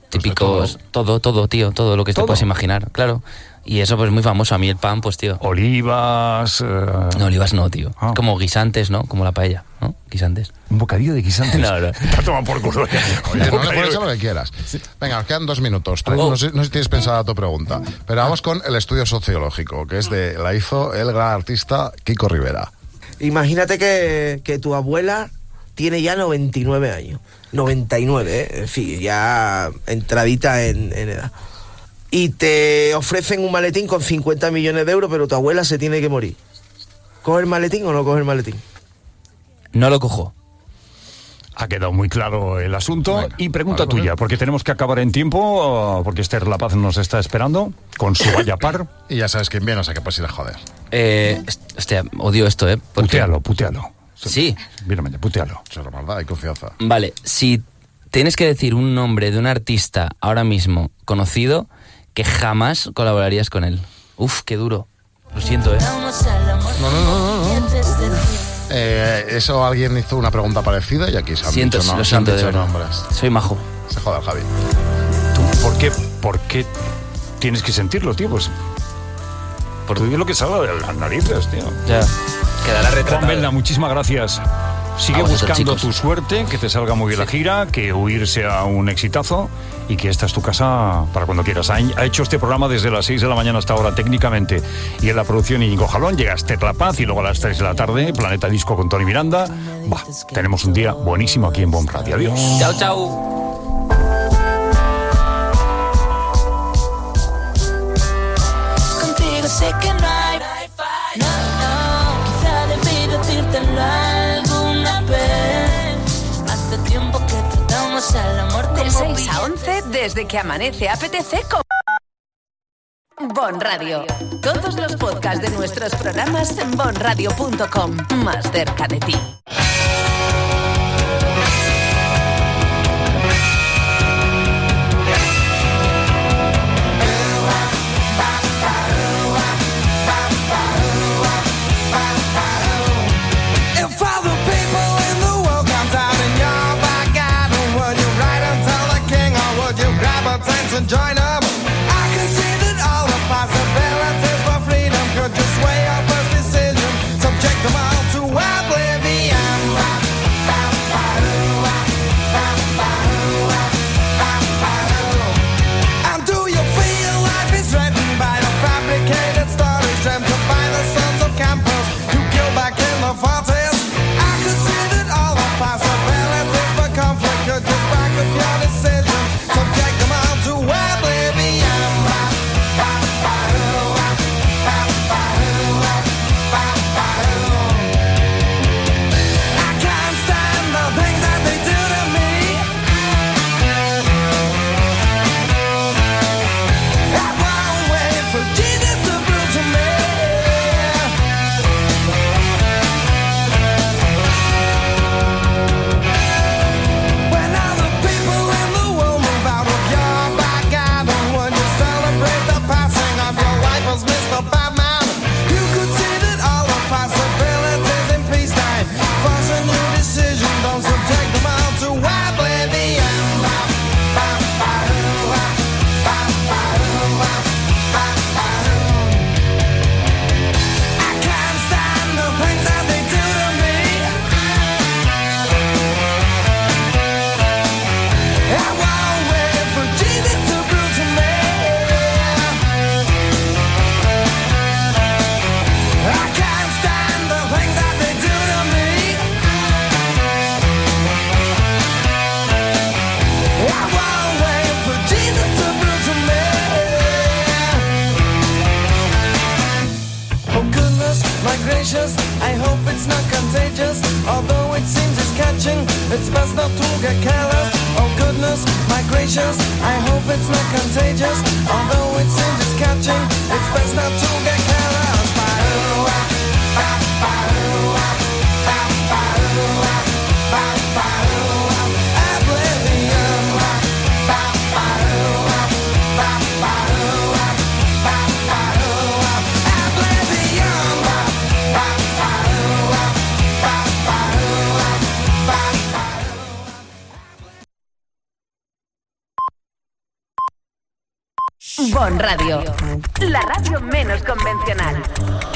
típicos, todo. todo, todo, tío, todo lo que te ¿Todo? puedes imaginar, claro. Y eso pues muy famoso, a mí el pan, pues tío. Olivas... Eh... No, olivas no, tío. Ah. Como guisantes, ¿no? Como la paella, ¿no? Guisantes. ¿Un bocadillo de guisantes? No, no. Te toma por culo. Oye, no le pones a lo que quieras. Venga, nos quedan dos minutos. Tú, oh. no, sé, no sé si tienes pensada tu pregunta, pero vamos con el estudio sociológico, que es de la hizo el gran artista Kiko Rivera. Imagínate que, que tu abuela tiene ya noventa y nueve años. noventa y nueve, ¿eh? En fin, ya entradita en, en edad. Y te ofrecen un maletín con cincuenta millones de euros, pero tu abuela se tiene que morir. ¿Coge el maletín o no coge el maletín? No lo cojo. Ha quedado muy claro el asunto. Bueno, y pregunta vale, tuya, vale. porque tenemos que acabar en tiempo, porque Esther La Paz nos está esperando con su vaya par. Y ya sabes quién viene, o sea que puedes ir a joder. Eh, hostia, odio esto, ¿eh? Porque... Putealo, putealo. Sí. Mírame, putealo. Eso es la maldad, hay confianza. Vale, si tienes que decir un nombre de un artista ahora mismo conocido, que jamás colaborarías con él. Uf, qué duro. Lo siento, ¿eh? No, no, no, no. no. Eh, eso alguien hizo una pregunta parecida y aquí se han siento, dicho, no, lo se han siento, dicho de nombres. Soy majo. Se joda el Javi. ¿Tú por qué, por qué tienes que sentirlo, tío? Pues por lo que salga de las narices, tío. Ya. Quedará retratado. Juan Belda, muchísimas gracias. Sigue buscando chicos. tu suerte, que te salga muy bien sí. la gira, que huir sea un exitazo y que esta es tu casa para cuando quieras. Ha, ha hecho este programa desde las seis de la mañana hasta ahora técnicamente y en la producción Íñigo Jalón, llega Esther La Paz y luego a las tres de la tarde Planeta Disco con Tony Miranda. Bah, tenemos un día buenísimo aquí en Bomb Radio. Adiós. Chao, chao. Contigo sé que no hay, no, no, quizá debí decírtelo alguna vez. Hace tiempo que tratamos al amor de seis a once desde que amanece A P T C con Bon Radio. Todos los podcasts de nuestros programas en bon radio punto com. Más cerca de ti. And join them. I considered all the possibilities for freedom could just weigh up first decision, subject them all to oblivion. And do you feel life is threatened by the fabricated stories dreamt up by the sons of campus who killed back in the forties? I considered all the possibilities for conflict could just back up your decision, subject them all to oblivion. I can't stand the things that they do to me. I won't wait for Jesus to prove to me. When all the people in the world move out of your back garden, when you celebrate the passing of your wife as Mister Batman, you considered all the possibilities in peacetime. Force a new decision, don't subject them all to oblivion. I can't stand the things that they do to me. I won't wait for Jesus to prove to me. I can't stand the things that they do to me. I won't wait for Jesus to prove to me. Oh goodness, my gracious, I hope it's not contagious. Although it seems it's catching, it's best not to get careless. Oh goodness, my gracious, I hope it's not contagious. Although it seems it's catching, it's best not to get careless. Ba-do-ah, ba-ba-do-ah, ba-ba-do-ah, ba-ba-do-ah, oblivion. Ba-ba-do-ah, ba-ba-do-ah, ba-ba-do-ah, oblivion. Ba-ba-do-ah, ba-ba-do-ah, ba-ba-do-ah. Bon Radio, la radio menos convencional.